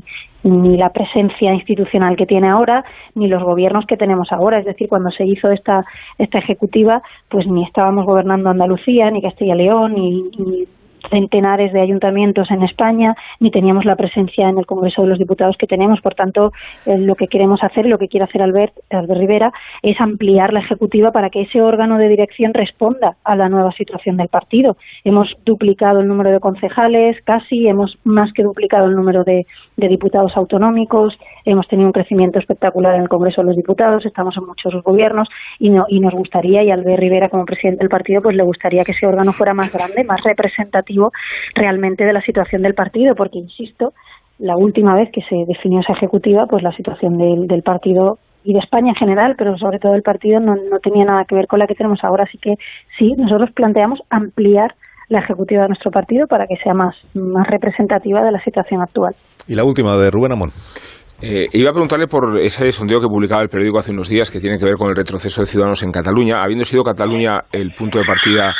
ni la presencia institucional que tiene ahora, ni los gobiernos que tenemos ahora. Es decir, cuando se hizo esta ejecutiva, pues ni estábamos gobernando Andalucía, ni Castilla y León, ni centenares de ayuntamientos en España, ni teníamos la presencia en el Congreso de los Diputados que tenemos. Por tanto, lo que queremos hacer, lo que quiere hacer Albert Rivera, es ampliar la ejecutiva para que ese órgano de dirección responda a la nueva situación del partido. Hemos duplicado el número de concejales, hemos más que duplicado el número de diputados autonómicos, hemos tenido un crecimiento espectacular en el Congreso de los Diputados, estamos en muchos gobiernos y nos gustaría, y Albert Rivera como presidente del partido, pues le gustaría que ese órgano fuera más grande, más representativo realmente de la situación del partido, porque insisto, la última vez que se definió esa ejecutiva, pues la situación del partido y de España en general, pero sobre todo del partido, no tenía nada que ver con la que tenemos ahora. Así que sí, nosotros planteamos ampliar la ejecutiva de nuestro partido para que sea más representativa de la situación actual. Y la última, de Rubén Amón. Iba a preguntarle por ese sondeo que publicaba el periódico hace unos días, que tiene que ver con el retroceso de Ciudadanos en Cataluña, habiendo sido Cataluña el punto de partida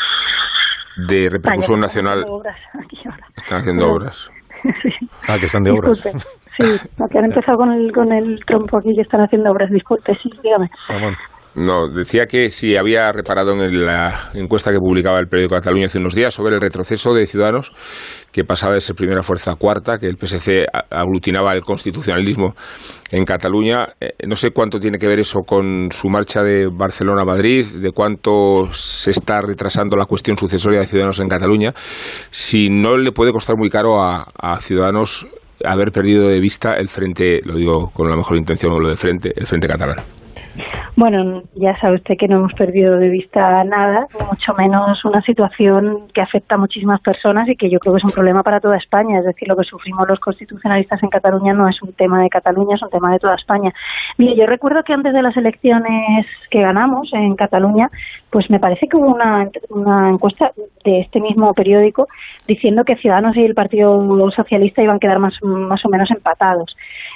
de repercusión nacional. Están haciendo obras. Sí. Que están de obras. Disculpe. Sí, que han empezado con el trompo aquí, que están haciendo obras. Disculpe, sí, dígame. No, decía que si había reparado en la encuesta que publicaba el periódico Cataluña hace unos días sobre el retroceso de Ciudadanos, que pasaba de ser primera fuerza a cuarta, que el PSC aglutinaba el constitucionalismo en Cataluña. No sé cuánto tiene que ver eso con su marcha de Barcelona a Madrid, de cuánto se está retrasando la cuestión sucesoria de Ciudadanos en Cataluña, si no le puede costar muy caro a Ciudadanos haber perdido de vista el frente, lo digo con la mejor intención, el frente catalán. Bueno, ya sabe usted que no hemos perdido de vista nada, mucho menos una situación que afecta a muchísimas personas y que yo creo que es un problema para toda España. Es decir, lo que sufrimos los constitucionalistas en Cataluña no es un tema de Cataluña, es un tema de toda España. Mire, yo recuerdo que antes de las elecciones que ganamos en Cataluña, pues me parece que hubo una encuesta de este mismo periódico diciendo que Ciudadanos y el Partido Socialista iban a quedar más o menos empatados.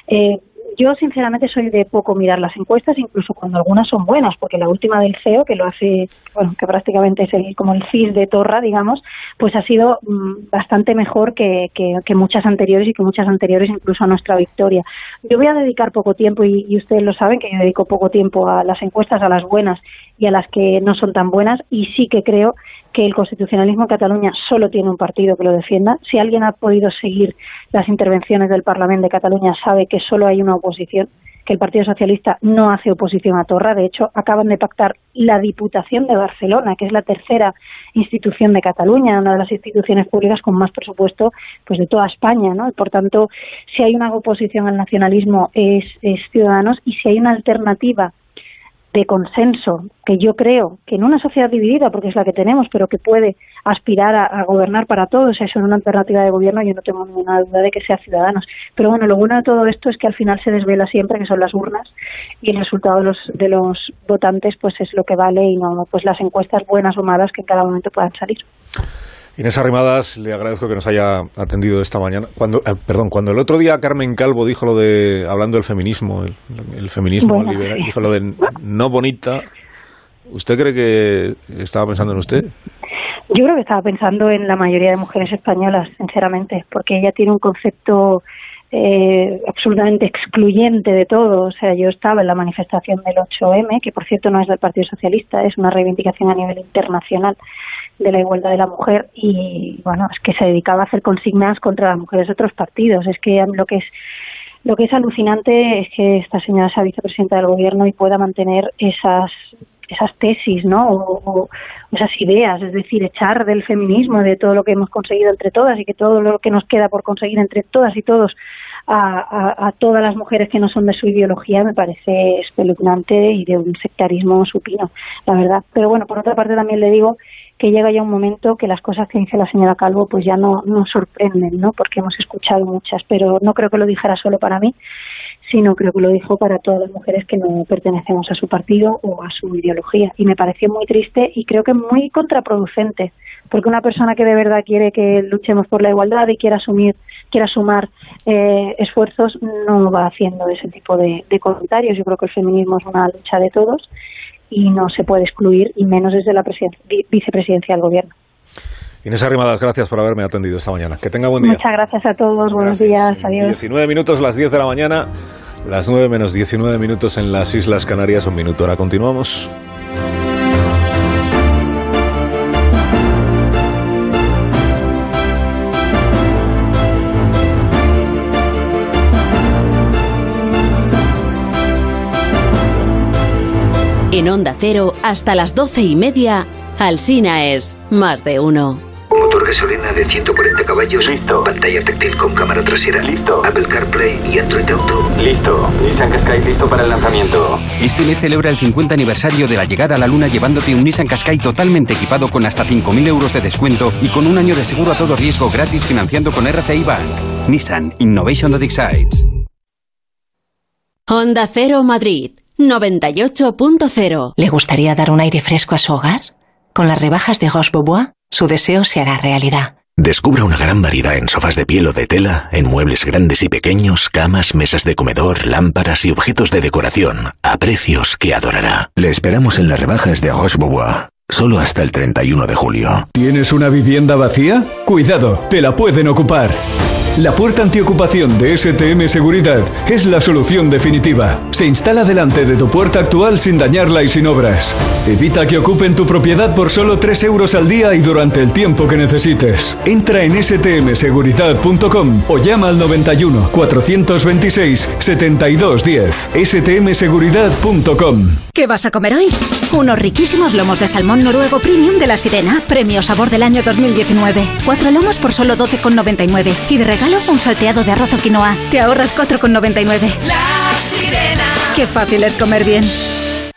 Yo, sinceramente, soy de poco mirar las encuestas, incluso cuando algunas son buenas, porque la última del CEO, que lo hace, bueno, que prácticamente es como el CIS de Torra, digamos, pues ha sido bastante mejor que muchas anteriores y que muchas anteriores incluso a nuestra victoria. Yo voy a dedicar poco tiempo, y ustedes lo saben, que yo dedico poco tiempo a las encuestas, a las buenas y a las que no son tan buenas, y sí que creo que el constitucionalismo en Cataluña solo tiene un partido que lo defienda. Si alguien ha podido seguir las intervenciones del Parlamento de Cataluña sabe que solo hay una oposición, que el Partido Socialista no hace oposición a Torra. De hecho, acaban de pactar la Diputación de Barcelona, que es la tercera institución de Cataluña, una de las instituciones públicas con más presupuesto pues de toda España, ¿no? Y por tanto, si hay una oposición al nacionalismo es Ciudadanos, y si hay una alternativa de consenso, que yo creo que en una sociedad dividida, porque es la que tenemos, pero que puede aspirar a gobernar para todos, eso en una alternativa de gobierno, yo no tengo ninguna duda de que sea Ciudadanos. Pero bueno, lo bueno de todo esto es que al final se desvela siempre, que son las urnas, y el resultado de los votantes pues es lo que vale, y no pues las encuestas buenas o malas que en cada momento puedan salir. Inés Arrimadas, le agradezco que nos haya atendido esta mañana. Cuando el otro día Carmen Calvo dijo lo de, hablando del feminismo, el feminismo bueno, liberal, sí, dijo lo de no bonita, ¿usted cree que estaba pensando en usted? Yo creo que estaba pensando en la mayoría de mujeres españolas, sinceramente, porque ella tiene un concepto absolutamente excluyente de todo. O sea, yo estaba en la manifestación del 8M, que por cierto no es del Partido Socialista, es una reivindicación a nivel internacional de la igualdad de la mujer, y bueno, es que se dedicaba a hacer consignas contra las mujeres de otros partidos. Es que lo que es alucinante es que esta señora sea vicepresidenta del gobierno y pueda mantener esas tesis, ¿no? O esas ideas, es decir, echar del feminismo, de todo lo que hemos conseguido entre todas y que todo lo que nos queda por conseguir entre todas y todos a todas las mujeres que no son de su ideología, me parece espeluznante y de un sectarismo supino, la verdad. Pero bueno, por otra parte también le digo que llega ya un momento que las cosas que dice la señora Calvo pues ya no sorprenden, ¿no? Porque hemos escuchado muchas, pero no creo que lo dijera solo para mí, sino creo que lo dijo para todas las mujeres que no pertenecemos a su partido o a su ideología. Y me pareció muy triste y creo que muy contraproducente, porque una persona que de verdad quiere que luchemos por la igualdad y quiera sumar esfuerzos, no va haciendo ese tipo de comentarios. Yo creo que el feminismo es una lucha de todos y no se puede excluir, y menos desde la vicepresidencia del gobierno. Inés Arrimadas, gracias por haberme atendido esta mañana. Que tenga buen día. Muchas gracias a todos, buenos días, adiós. 19 minutos, las 10 de la mañana, las 9 menos 19 minutos en las Islas Canarias, un minuto. Ahora continuamos. En Onda Cero, hasta las 12:30, Alsina es Más de Uno. Motor gasolina de 140 caballos. Listo. Pantalla táctil con cámara trasera. Listo. Apple CarPlay y Android Auto. Listo. Nissan Qashqai listo para el lanzamiento. Este mes celebra el 50 aniversario de la llegada a la Luna llevándote un Nissan Qashqai totalmente equipado con hasta 5.000 euros de descuento y con un año de seguro a todo riesgo gratis financiando con RCI Bank. Nissan Innovation that excites. Onda Cero Madrid 98.0. ¿Le gustaría dar un aire fresco a su hogar? Con las rebajas de Roche-Beaubois, su deseo se hará realidad. Descubra una gran variedad en sofás de piel o de tela, en muebles grandes y pequeños, camas, mesas de comedor, lámparas y objetos de decoración, a precios que adorará. Le esperamos en las rebajas de Roche-Beaubois. Solo hasta el 31 de julio. ¿Tienes una vivienda vacía? Cuidado, te la pueden ocupar. La puerta antiocupación de STM Seguridad es la solución definitiva. Se instala delante de tu puerta actual sin dañarla y sin obras. Evita que ocupen tu propiedad por solo 3 euros al día y durante el tiempo que necesites. Entra en stmseguridad.com o llama al 91 426 7210. stmseguridad.com. ¿Qué vas a comer hoy? Unos riquísimos lomos de salmón noruego premium de La Sirena, premio sabor del año 2019. 4 lomos por solo 12,99 y de regalo un salteado de arroz o quinoa. Te ahorras 4,99. La Sirena. Qué fácil es comer bien.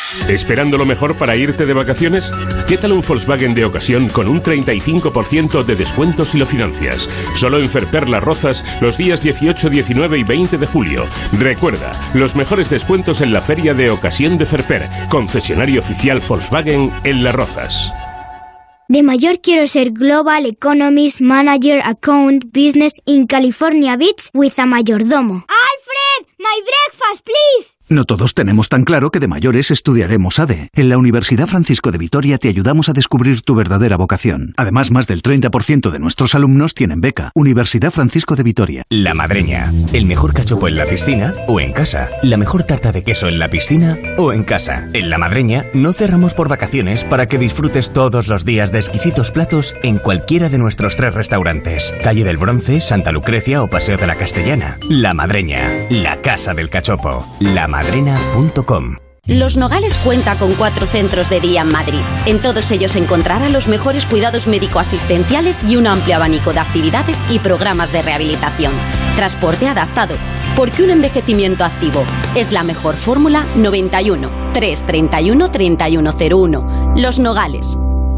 ¿Esperando lo mejor para irte de vacaciones? ¿Qué tal un Volkswagen de ocasión con un 35% de descuento si lo financias? Solo en Ferper Las Rozas los días 18, 19 y 20 de julio. Recuerda, los mejores descuentos en la feria de ocasión de Ferper, concesionario oficial Volkswagen en Las Rozas. De mayor quiero ser Global Economist Manager Account Business in California Beach with a mayordomo. ¡Alfred! ¡My breakfast, please! No todos tenemos tan claro que de mayores estudiaremos ADE. En la Universidad Francisco de Vitoria te ayudamos a descubrir tu verdadera vocación. Además, más del 30% de nuestros alumnos tienen beca. Universidad Francisco de Vitoria. La Madreña. El mejor cachopo en la piscina o en casa. La mejor tarta de queso en la piscina o en casa. En La Madreña no cerramos por vacaciones para que disfrutes todos los días de exquisitos platos en cualquiera de nuestros 3 restaurantes. Calle del Bronce, Santa Lucrecia o Paseo de la Castellana. La Madreña. La casa del cachopo. Lamadrena.com. Los Nogales cuenta con 4 centros de día en Madrid. En todos ellos encontrará los mejores cuidados médico-asistenciales y un amplio abanico de actividades y programas de rehabilitación. Transporte adaptado, porque un envejecimiento activo es la mejor fórmula. 91 331 3101. Los Nogales.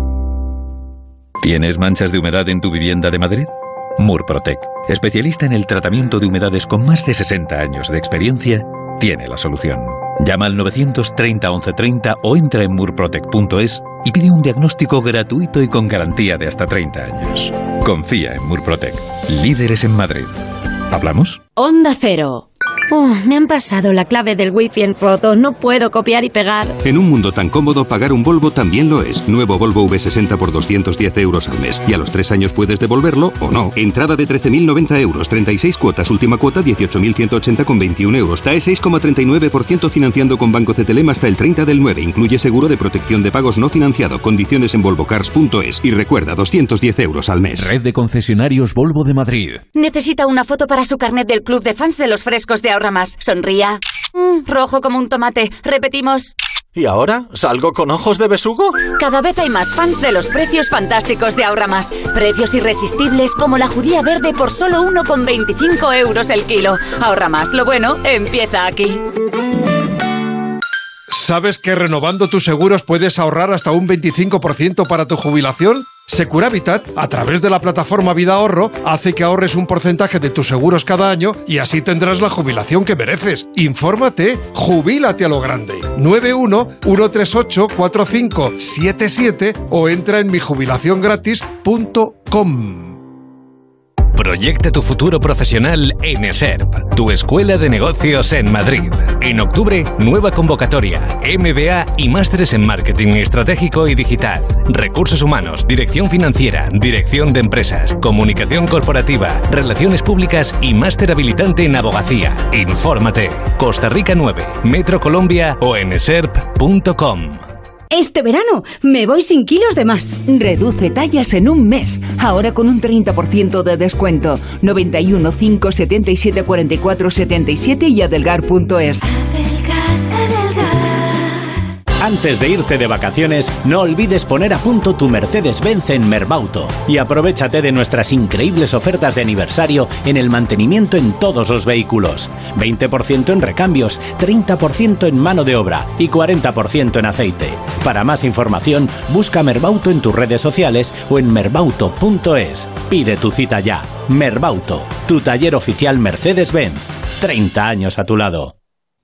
¿Tienes manchas de humedad en tu vivienda de Madrid? Murprotec, especialista en el tratamiento de humedades con más de 60 años de experiencia, tiene la solución. Llama al 930 1130 o entra en murprotec.es y pide un diagnóstico gratuito y con garantía de hasta 30 años. Confía en Murprotec, líderes en Madrid. ¿Hablamos? Onda Cero. Me han pasado la clave del wifi en roto. No puedo copiar y pegar. En un mundo tan cómodo, pagar un Volvo también lo es. Nuevo Volvo V60 por 210 euros al mes. Y a los 3 años puedes devolverlo o no. Entrada de 13.090 euros, 36 cuotas. Última cuota 18.180 con 21 euros. TAE 6,39% financiando con Banco Cetelem hasta el 30 del 9. Incluye seguro de protección de pagos no financiado. Condiciones en volvocars.es. Y recuerda, 210 euros al mes. Red de concesionarios Volvo de Madrid. Necesita una foto para su carnet del club de fans de los frescos de Ahorra Más. Sonría. Rojo como un tomate. Repetimos. ¿Y ahora? ¿Salgo con ojos de besugo? Cada vez hay más fans de los precios fantásticos de Ahorra Más. Precios irresistibles como la judía verde por solo 1,25 euros el kilo. Ahorra Más. Lo bueno empieza aquí. ¿Sabes que renovando tus seguros puedes ahorrar hasta un 25% para tu jubilación? Securavitat, a través de la plataforma Vida Ahorro, hace que ahorres un porcentaje de tus seguros cada año y así tendrás la jubilación que mereces. Infórmate, jubílate a lo grande. 91-138-4577 o entra en mijubilaciongratis.com. Proyecta tu futuro profesional en ESERP, tu escuela de negocios en Madrid. En octubre, nueva convocatoria, MBA y másteres en marketing estratégico y digital, recursos humanos, dirección financiera, dirección de empresas, comunicación corporativa, relaciones públicas y máster habilitante en abogacía. Infórmate. Costa Rica 9, Metro Colombia o en eserp.com. Este verano me voy sin kilos de más. Reduce tallas en un mes. Ahora con un 30% de descuento. 91 577 44 77 y adelgar.es. Antes de irte de vacaciones, no olvides poner a punto tu Mercedes-Benz en Merbauto y aprovéchate de nuestras increíbles ofertas de aniversario en el mantenimiento en todos los vehículos. 20% en recambios, 30% en mano de obra y 40% en aceite. Para más información, busca Merbauto en tus redes sociales o en merbauto.es. Pide tu cita ya. Merbauto, tu taller oficial Mercedes-Benz. 30 años a tu lado.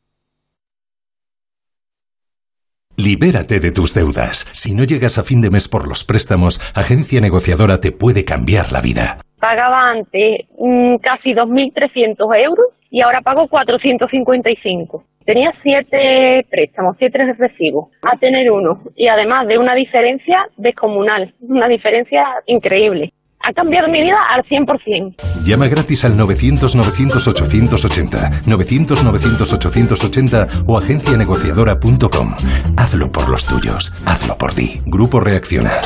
Libérate de tus deudas. Si no llegas a fin de mes por los préstamos, Agencia Negociadora te puede cambiar la vida. Pagaba antes casi 2.300 euros y ahora pago 455. Tenía 7 préstamos, 7 recibos, a tener uno. Y además de una diferencia descomunal, una diferencia increíble. Ha cambiado mi vida al 100%. Llama gratis al 900-900-880, 900-900-880 o agencianegociadora.com. Hazlo por los tuyos, hazlo por ti. Grupo Reacciona.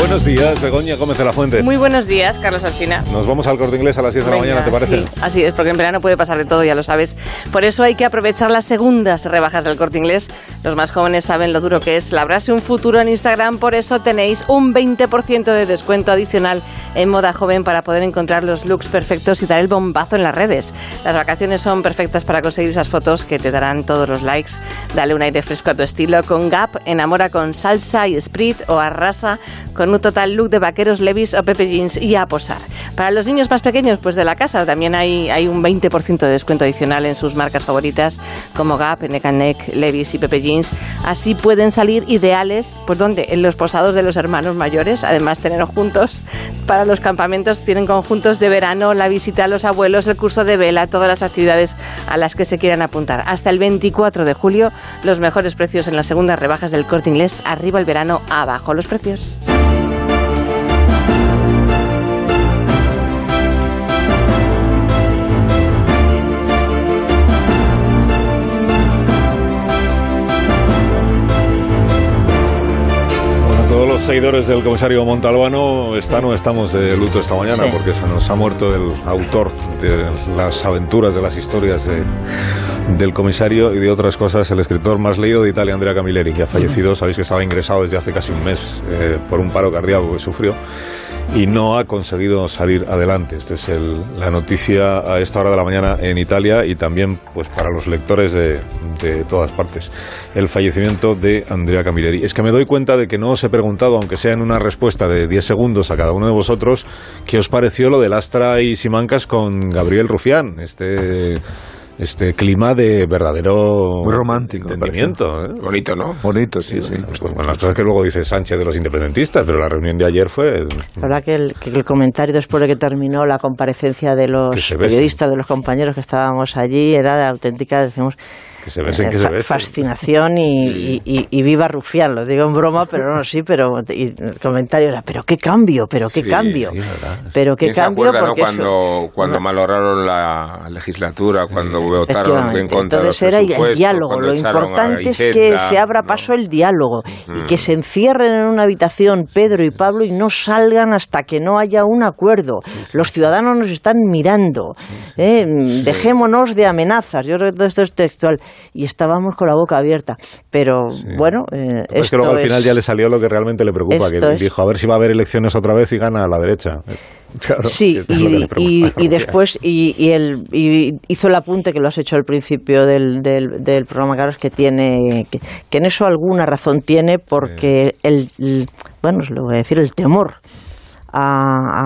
Buenos días, Begoña Gómez de la Fuente. Muy buenos días, Carlos Alsina. Nos vamos al Corte Inglés a las 10 de la mañana, ¿te parece? Sí, así es, porque en verano puede pasar de todo, ya lo sabes. Por eso hay que aprovechar las segundas rebajas del Corte Inglés. Los más jóvenes saben lo duro que es labrarse un futuro en Instagram, por eso tenéis un 20% de descuento adicional en moda joven para poder encontrar los looks perfectos y dar el bombazo en las redes. Las vacaciones son perfectas para conseguir esas fotos que te darán todos los likes. Dale un aire fresco a tu estilo con Gap, enamora con salsa y sprit, o arrasa con un total look de vaqueros, Levi's o Pepe Jeans, y a posar. Para los niños más pequeños, pues de la casa, también hay un 20% de descuento adicional en sus marcas favoritas como Gap, Neck & Neck, Levi's y Pepe Jeans. Así pueden salir ideales, pues ¿dónde? En los posados de los hermanos mayores. Además, tener juntos para los campamentos, tienen conjuntos de verano, la visita a los abuelos, el curso de vela, todas las actividades a las que se quieran apuntar. Hasta el 24 de julio, los mejores precios en las segundas rebajas del Corte Inglés. Arriba el verano, abajo los precios. Todos los seguidores del comisario Montalbano estamos de luto esta mañana, sí, porque se nos ha muerto el autor de las aventuras, de las historias del comisario y de otras cosas, el escritor más leído de Italia, Andrea Camilleri, que ha fallecido. Sabéis que estaba ingresado desde hace casi un mes por un paro cardíaco que sufrió y no ha conseguido salir adelante. Esta es la noticia a esta hora de la mañana en Italia, y también pues para los lectores de todas partes, el fallecimiento de Andrea Camilleri. Es que me doy cuenta de que no os he preguntado, aunque sea en una respuesta de 10 segundos a cada uno de vosotros, ¿qué os pareció lo de Lastra y Simancas con Gabriel Rufián? Este clima de verdadero muy romántico, entendimiento, ¿eh? Bonito, ¿no? Bonito, sí. Pues bueno, las cosas que luego dice Sánchez de los independentistas, pero la reunión de ayer fue... La verdad que el comentario después de que terminó la comparecencia de los periodistas, de los compañeros que estábamos allí, era de auténtica, decimos... Que se besen, que se besen. Fascinación y viva Rufián, lo digo en broma, pero no, sí, pero y el comentario era, pero qué cambio, pero qué cambio, porque cuando malograron la legislatura, cuando votaron en contra de los entonces era el diálogo, lo importante es que se abra paso el diálogo y que se encierren en una habitación Pedro y Pablo y no salgan hasta que no haya un acuerdo. Los ciudadanos nos están mirando, dejémonos de amenazas. Yo creo que todo esto es textual. Y estábamos con la boca abierta, pero bueno, es que luego al final ya le salió lo que realmente le preocupa, que dijo a ver si va a haber elecciones otra vez y gana a la derecha. Claro, sí, y después y hizo el apunte que lo has hecho al principio del programa, Carlos, que tiene que en eso alguna razón tiene, porque bueno, os lo voy a decir, el temor a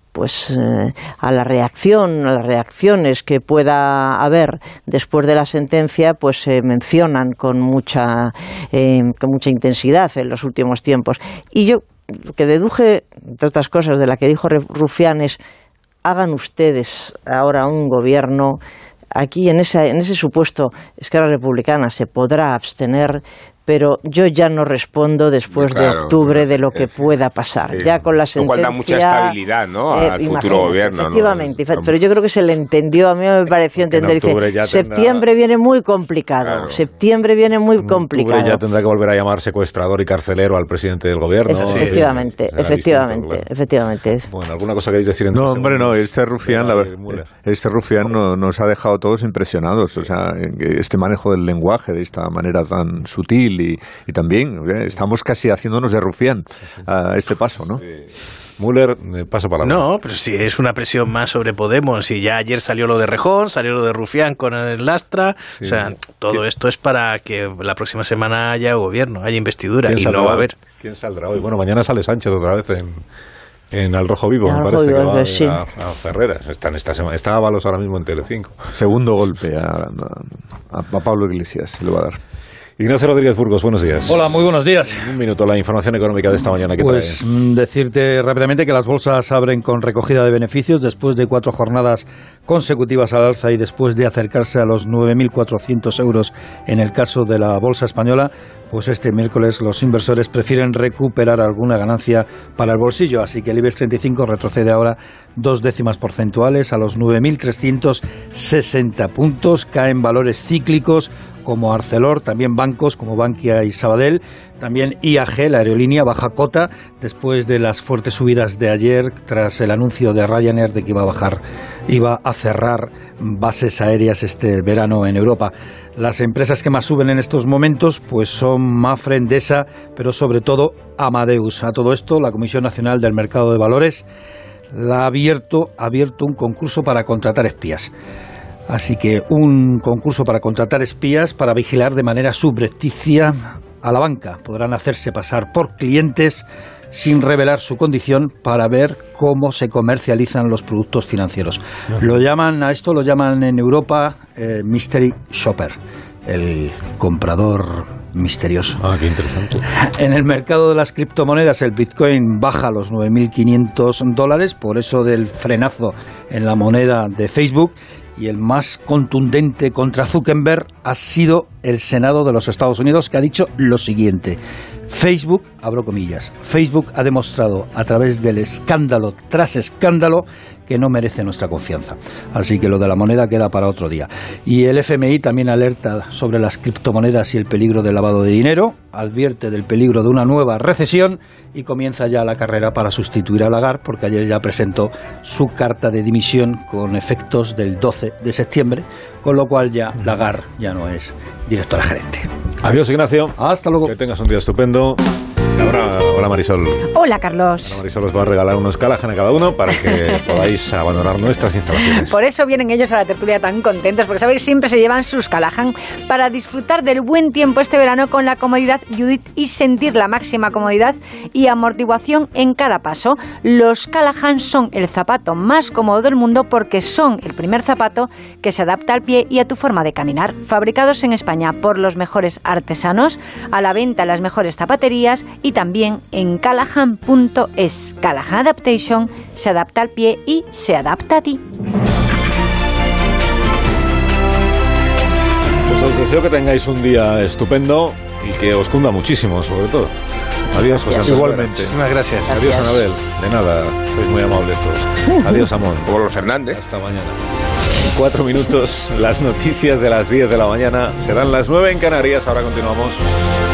las reacciones que pueda haber después de la sentencia, pues se mencionan con mucha intensidad en los últimos tiempos. Y yo lo que deduje, entre otras cosas, de la que dijo Rufián es: hagan ustedes ahora un gobierno. Aquí en ese supuesto Esquerra Republicana se podrá abstener, pero yo ya no respondo después de octubre de lo que pueda pasar. Ya con la sentencia... Lo cual da mucha estabilidad, ¿no?, al futuro gobierno. Efectivamente, ¿no? Pero yo creo que se le entendió, a mí me pareció entender. Dice, septiembre viene muy complicado, claro. Septiembre viene muy complicado. Ya tendrá que volver a llamar secuestrador y carcelero al presidente del gobierno. Efectivamente. Bueno, ¿alguna cosa queréis decir? No, hombre, no, este Rufián nos ha dejado todos impresionados. O sea, este manejo del lenguaje de esta manera tan sutil, y también estamos casi haciéndonos de Rufián a este paso, ¿no? Müller, paso palabra. No, pero sí, es una presión más sobre Podemos, y ya ayer salió lo de Rejón, salió lo de Rufián con el Lastra, o sea, todo esto es para que la próxima semana haya gobierno, haya investidura, y no va a haber. ¿Quién saldrá hoy? Bueno, mañana sale Sánchez otra vez en Al Rojo Vivo, me parece que va a Ferreras. Está Ábalos ahora mismo en Telecinco. Segundo golpe a Pablo Iglesias le va a dar. Ignacio Rodríguez Burgos, buenos días. Hola, muy buenos días. Un minuto, la información económica de esta mañana. ¿Qué pues decirte rápidamente que las bolsas abren con recogida de beneficios después de 4 jornadas consecutivas al alza y después de acercarse a los 9.400 euros en el caso de la bolsa española. Pues este miércoles los inversores prefieren recuperar alguna ganancia para el bolsillo, así que el IBEX 35 retrocede ahora 2 décimas porcentuales a los 9.360 puntos, caen valores cíclicos como Arcelor, también bancos como Bankia y Sabadell, también IAG, la aerolínea, baja cota después de las fuertes subidas de ayer tras el anuncio de Ryanair de que iba a cerrar bases aéreas este verano en Europa. Las empresas que más suben en estos momentos pues son Mapfre, Endesa, pero sobre todo Amadeus. A todo esto, la Comisión Nacional del Mercado de Valores ha abierto un concurso para contratar espías. Así que un concurso para contratar espías para vigilar de manera subrepticia a la banca. Podrán hacerse pasar por clientes sin revelar su condición para ver cómo se comercializan los productos financieros. Lo llaman en Europa Mystery Shopper, el comprador misterioso. Ah, qué interesante. En el mercado de las criptomonedas, el Bitcoin baja a los $9.500, por eso del frenazo en la moneda de Facebook. Y el más contundente contra Zuckerberg ha sido el Senado de los Estados Unidos, que ha dicho lo siguiente: Facebook, abro comillas, Facebook ha demostrado a través del escándalo tras escándalo que no merece nuestra confianza. Así que lo de la moneda queda para otro día. Y el FMI también alerta sobre las criptomonedas y el peligro del lavado de dinero, advierte del peligro de una nueva recesión y comienza ya la carrera para sustituir a Lagarde, porque ayer ya presentó su carta de dimisión con efectos del 12 de septiembre, con lo cual ya Lagarde ya no es directora gerente. Adiós, Ignacio. Hasta luego. Que tengas un día estupendo. Ahora, hola Marisol. Hola Carlos. Ahora Marisol os va a regalar unos Callahan a cada uno para que podáis abandonar nuestras instalaciones. Por eso vienen ellos a la tertulia tan contentos, porque sabéis, siempre se llevan sus Callahan para disfrutar del buen tiempo este verano con la comodidad Judith y sentir la máxima comodidad y amortiguación en cada paso. Los Callahan son el zapato más cómodo del mundo porque son el primer zapato que se adapta al pie y a tu forma de caminar. Fabricados en España por los mejores artesanos, a la venta en las mejores zapaterías y también en Callahan.es. Callahan Adaptation se adapta al pie y se adapta a ti. Pues os deseo que tengáis un día estupendo y que os cunda muchísimo, sobre todo. Adiós, José Antonio. Igualmente. Muchísimas gracias. Adiós, Anabel. De nada, sois muy amables todos. Adiós, Amón. Pablo Fernández. Hasta mañana. En 4 minutos, las noticias de las 10 de la mañana serán las 9 en Canarias. Ahora continuamos.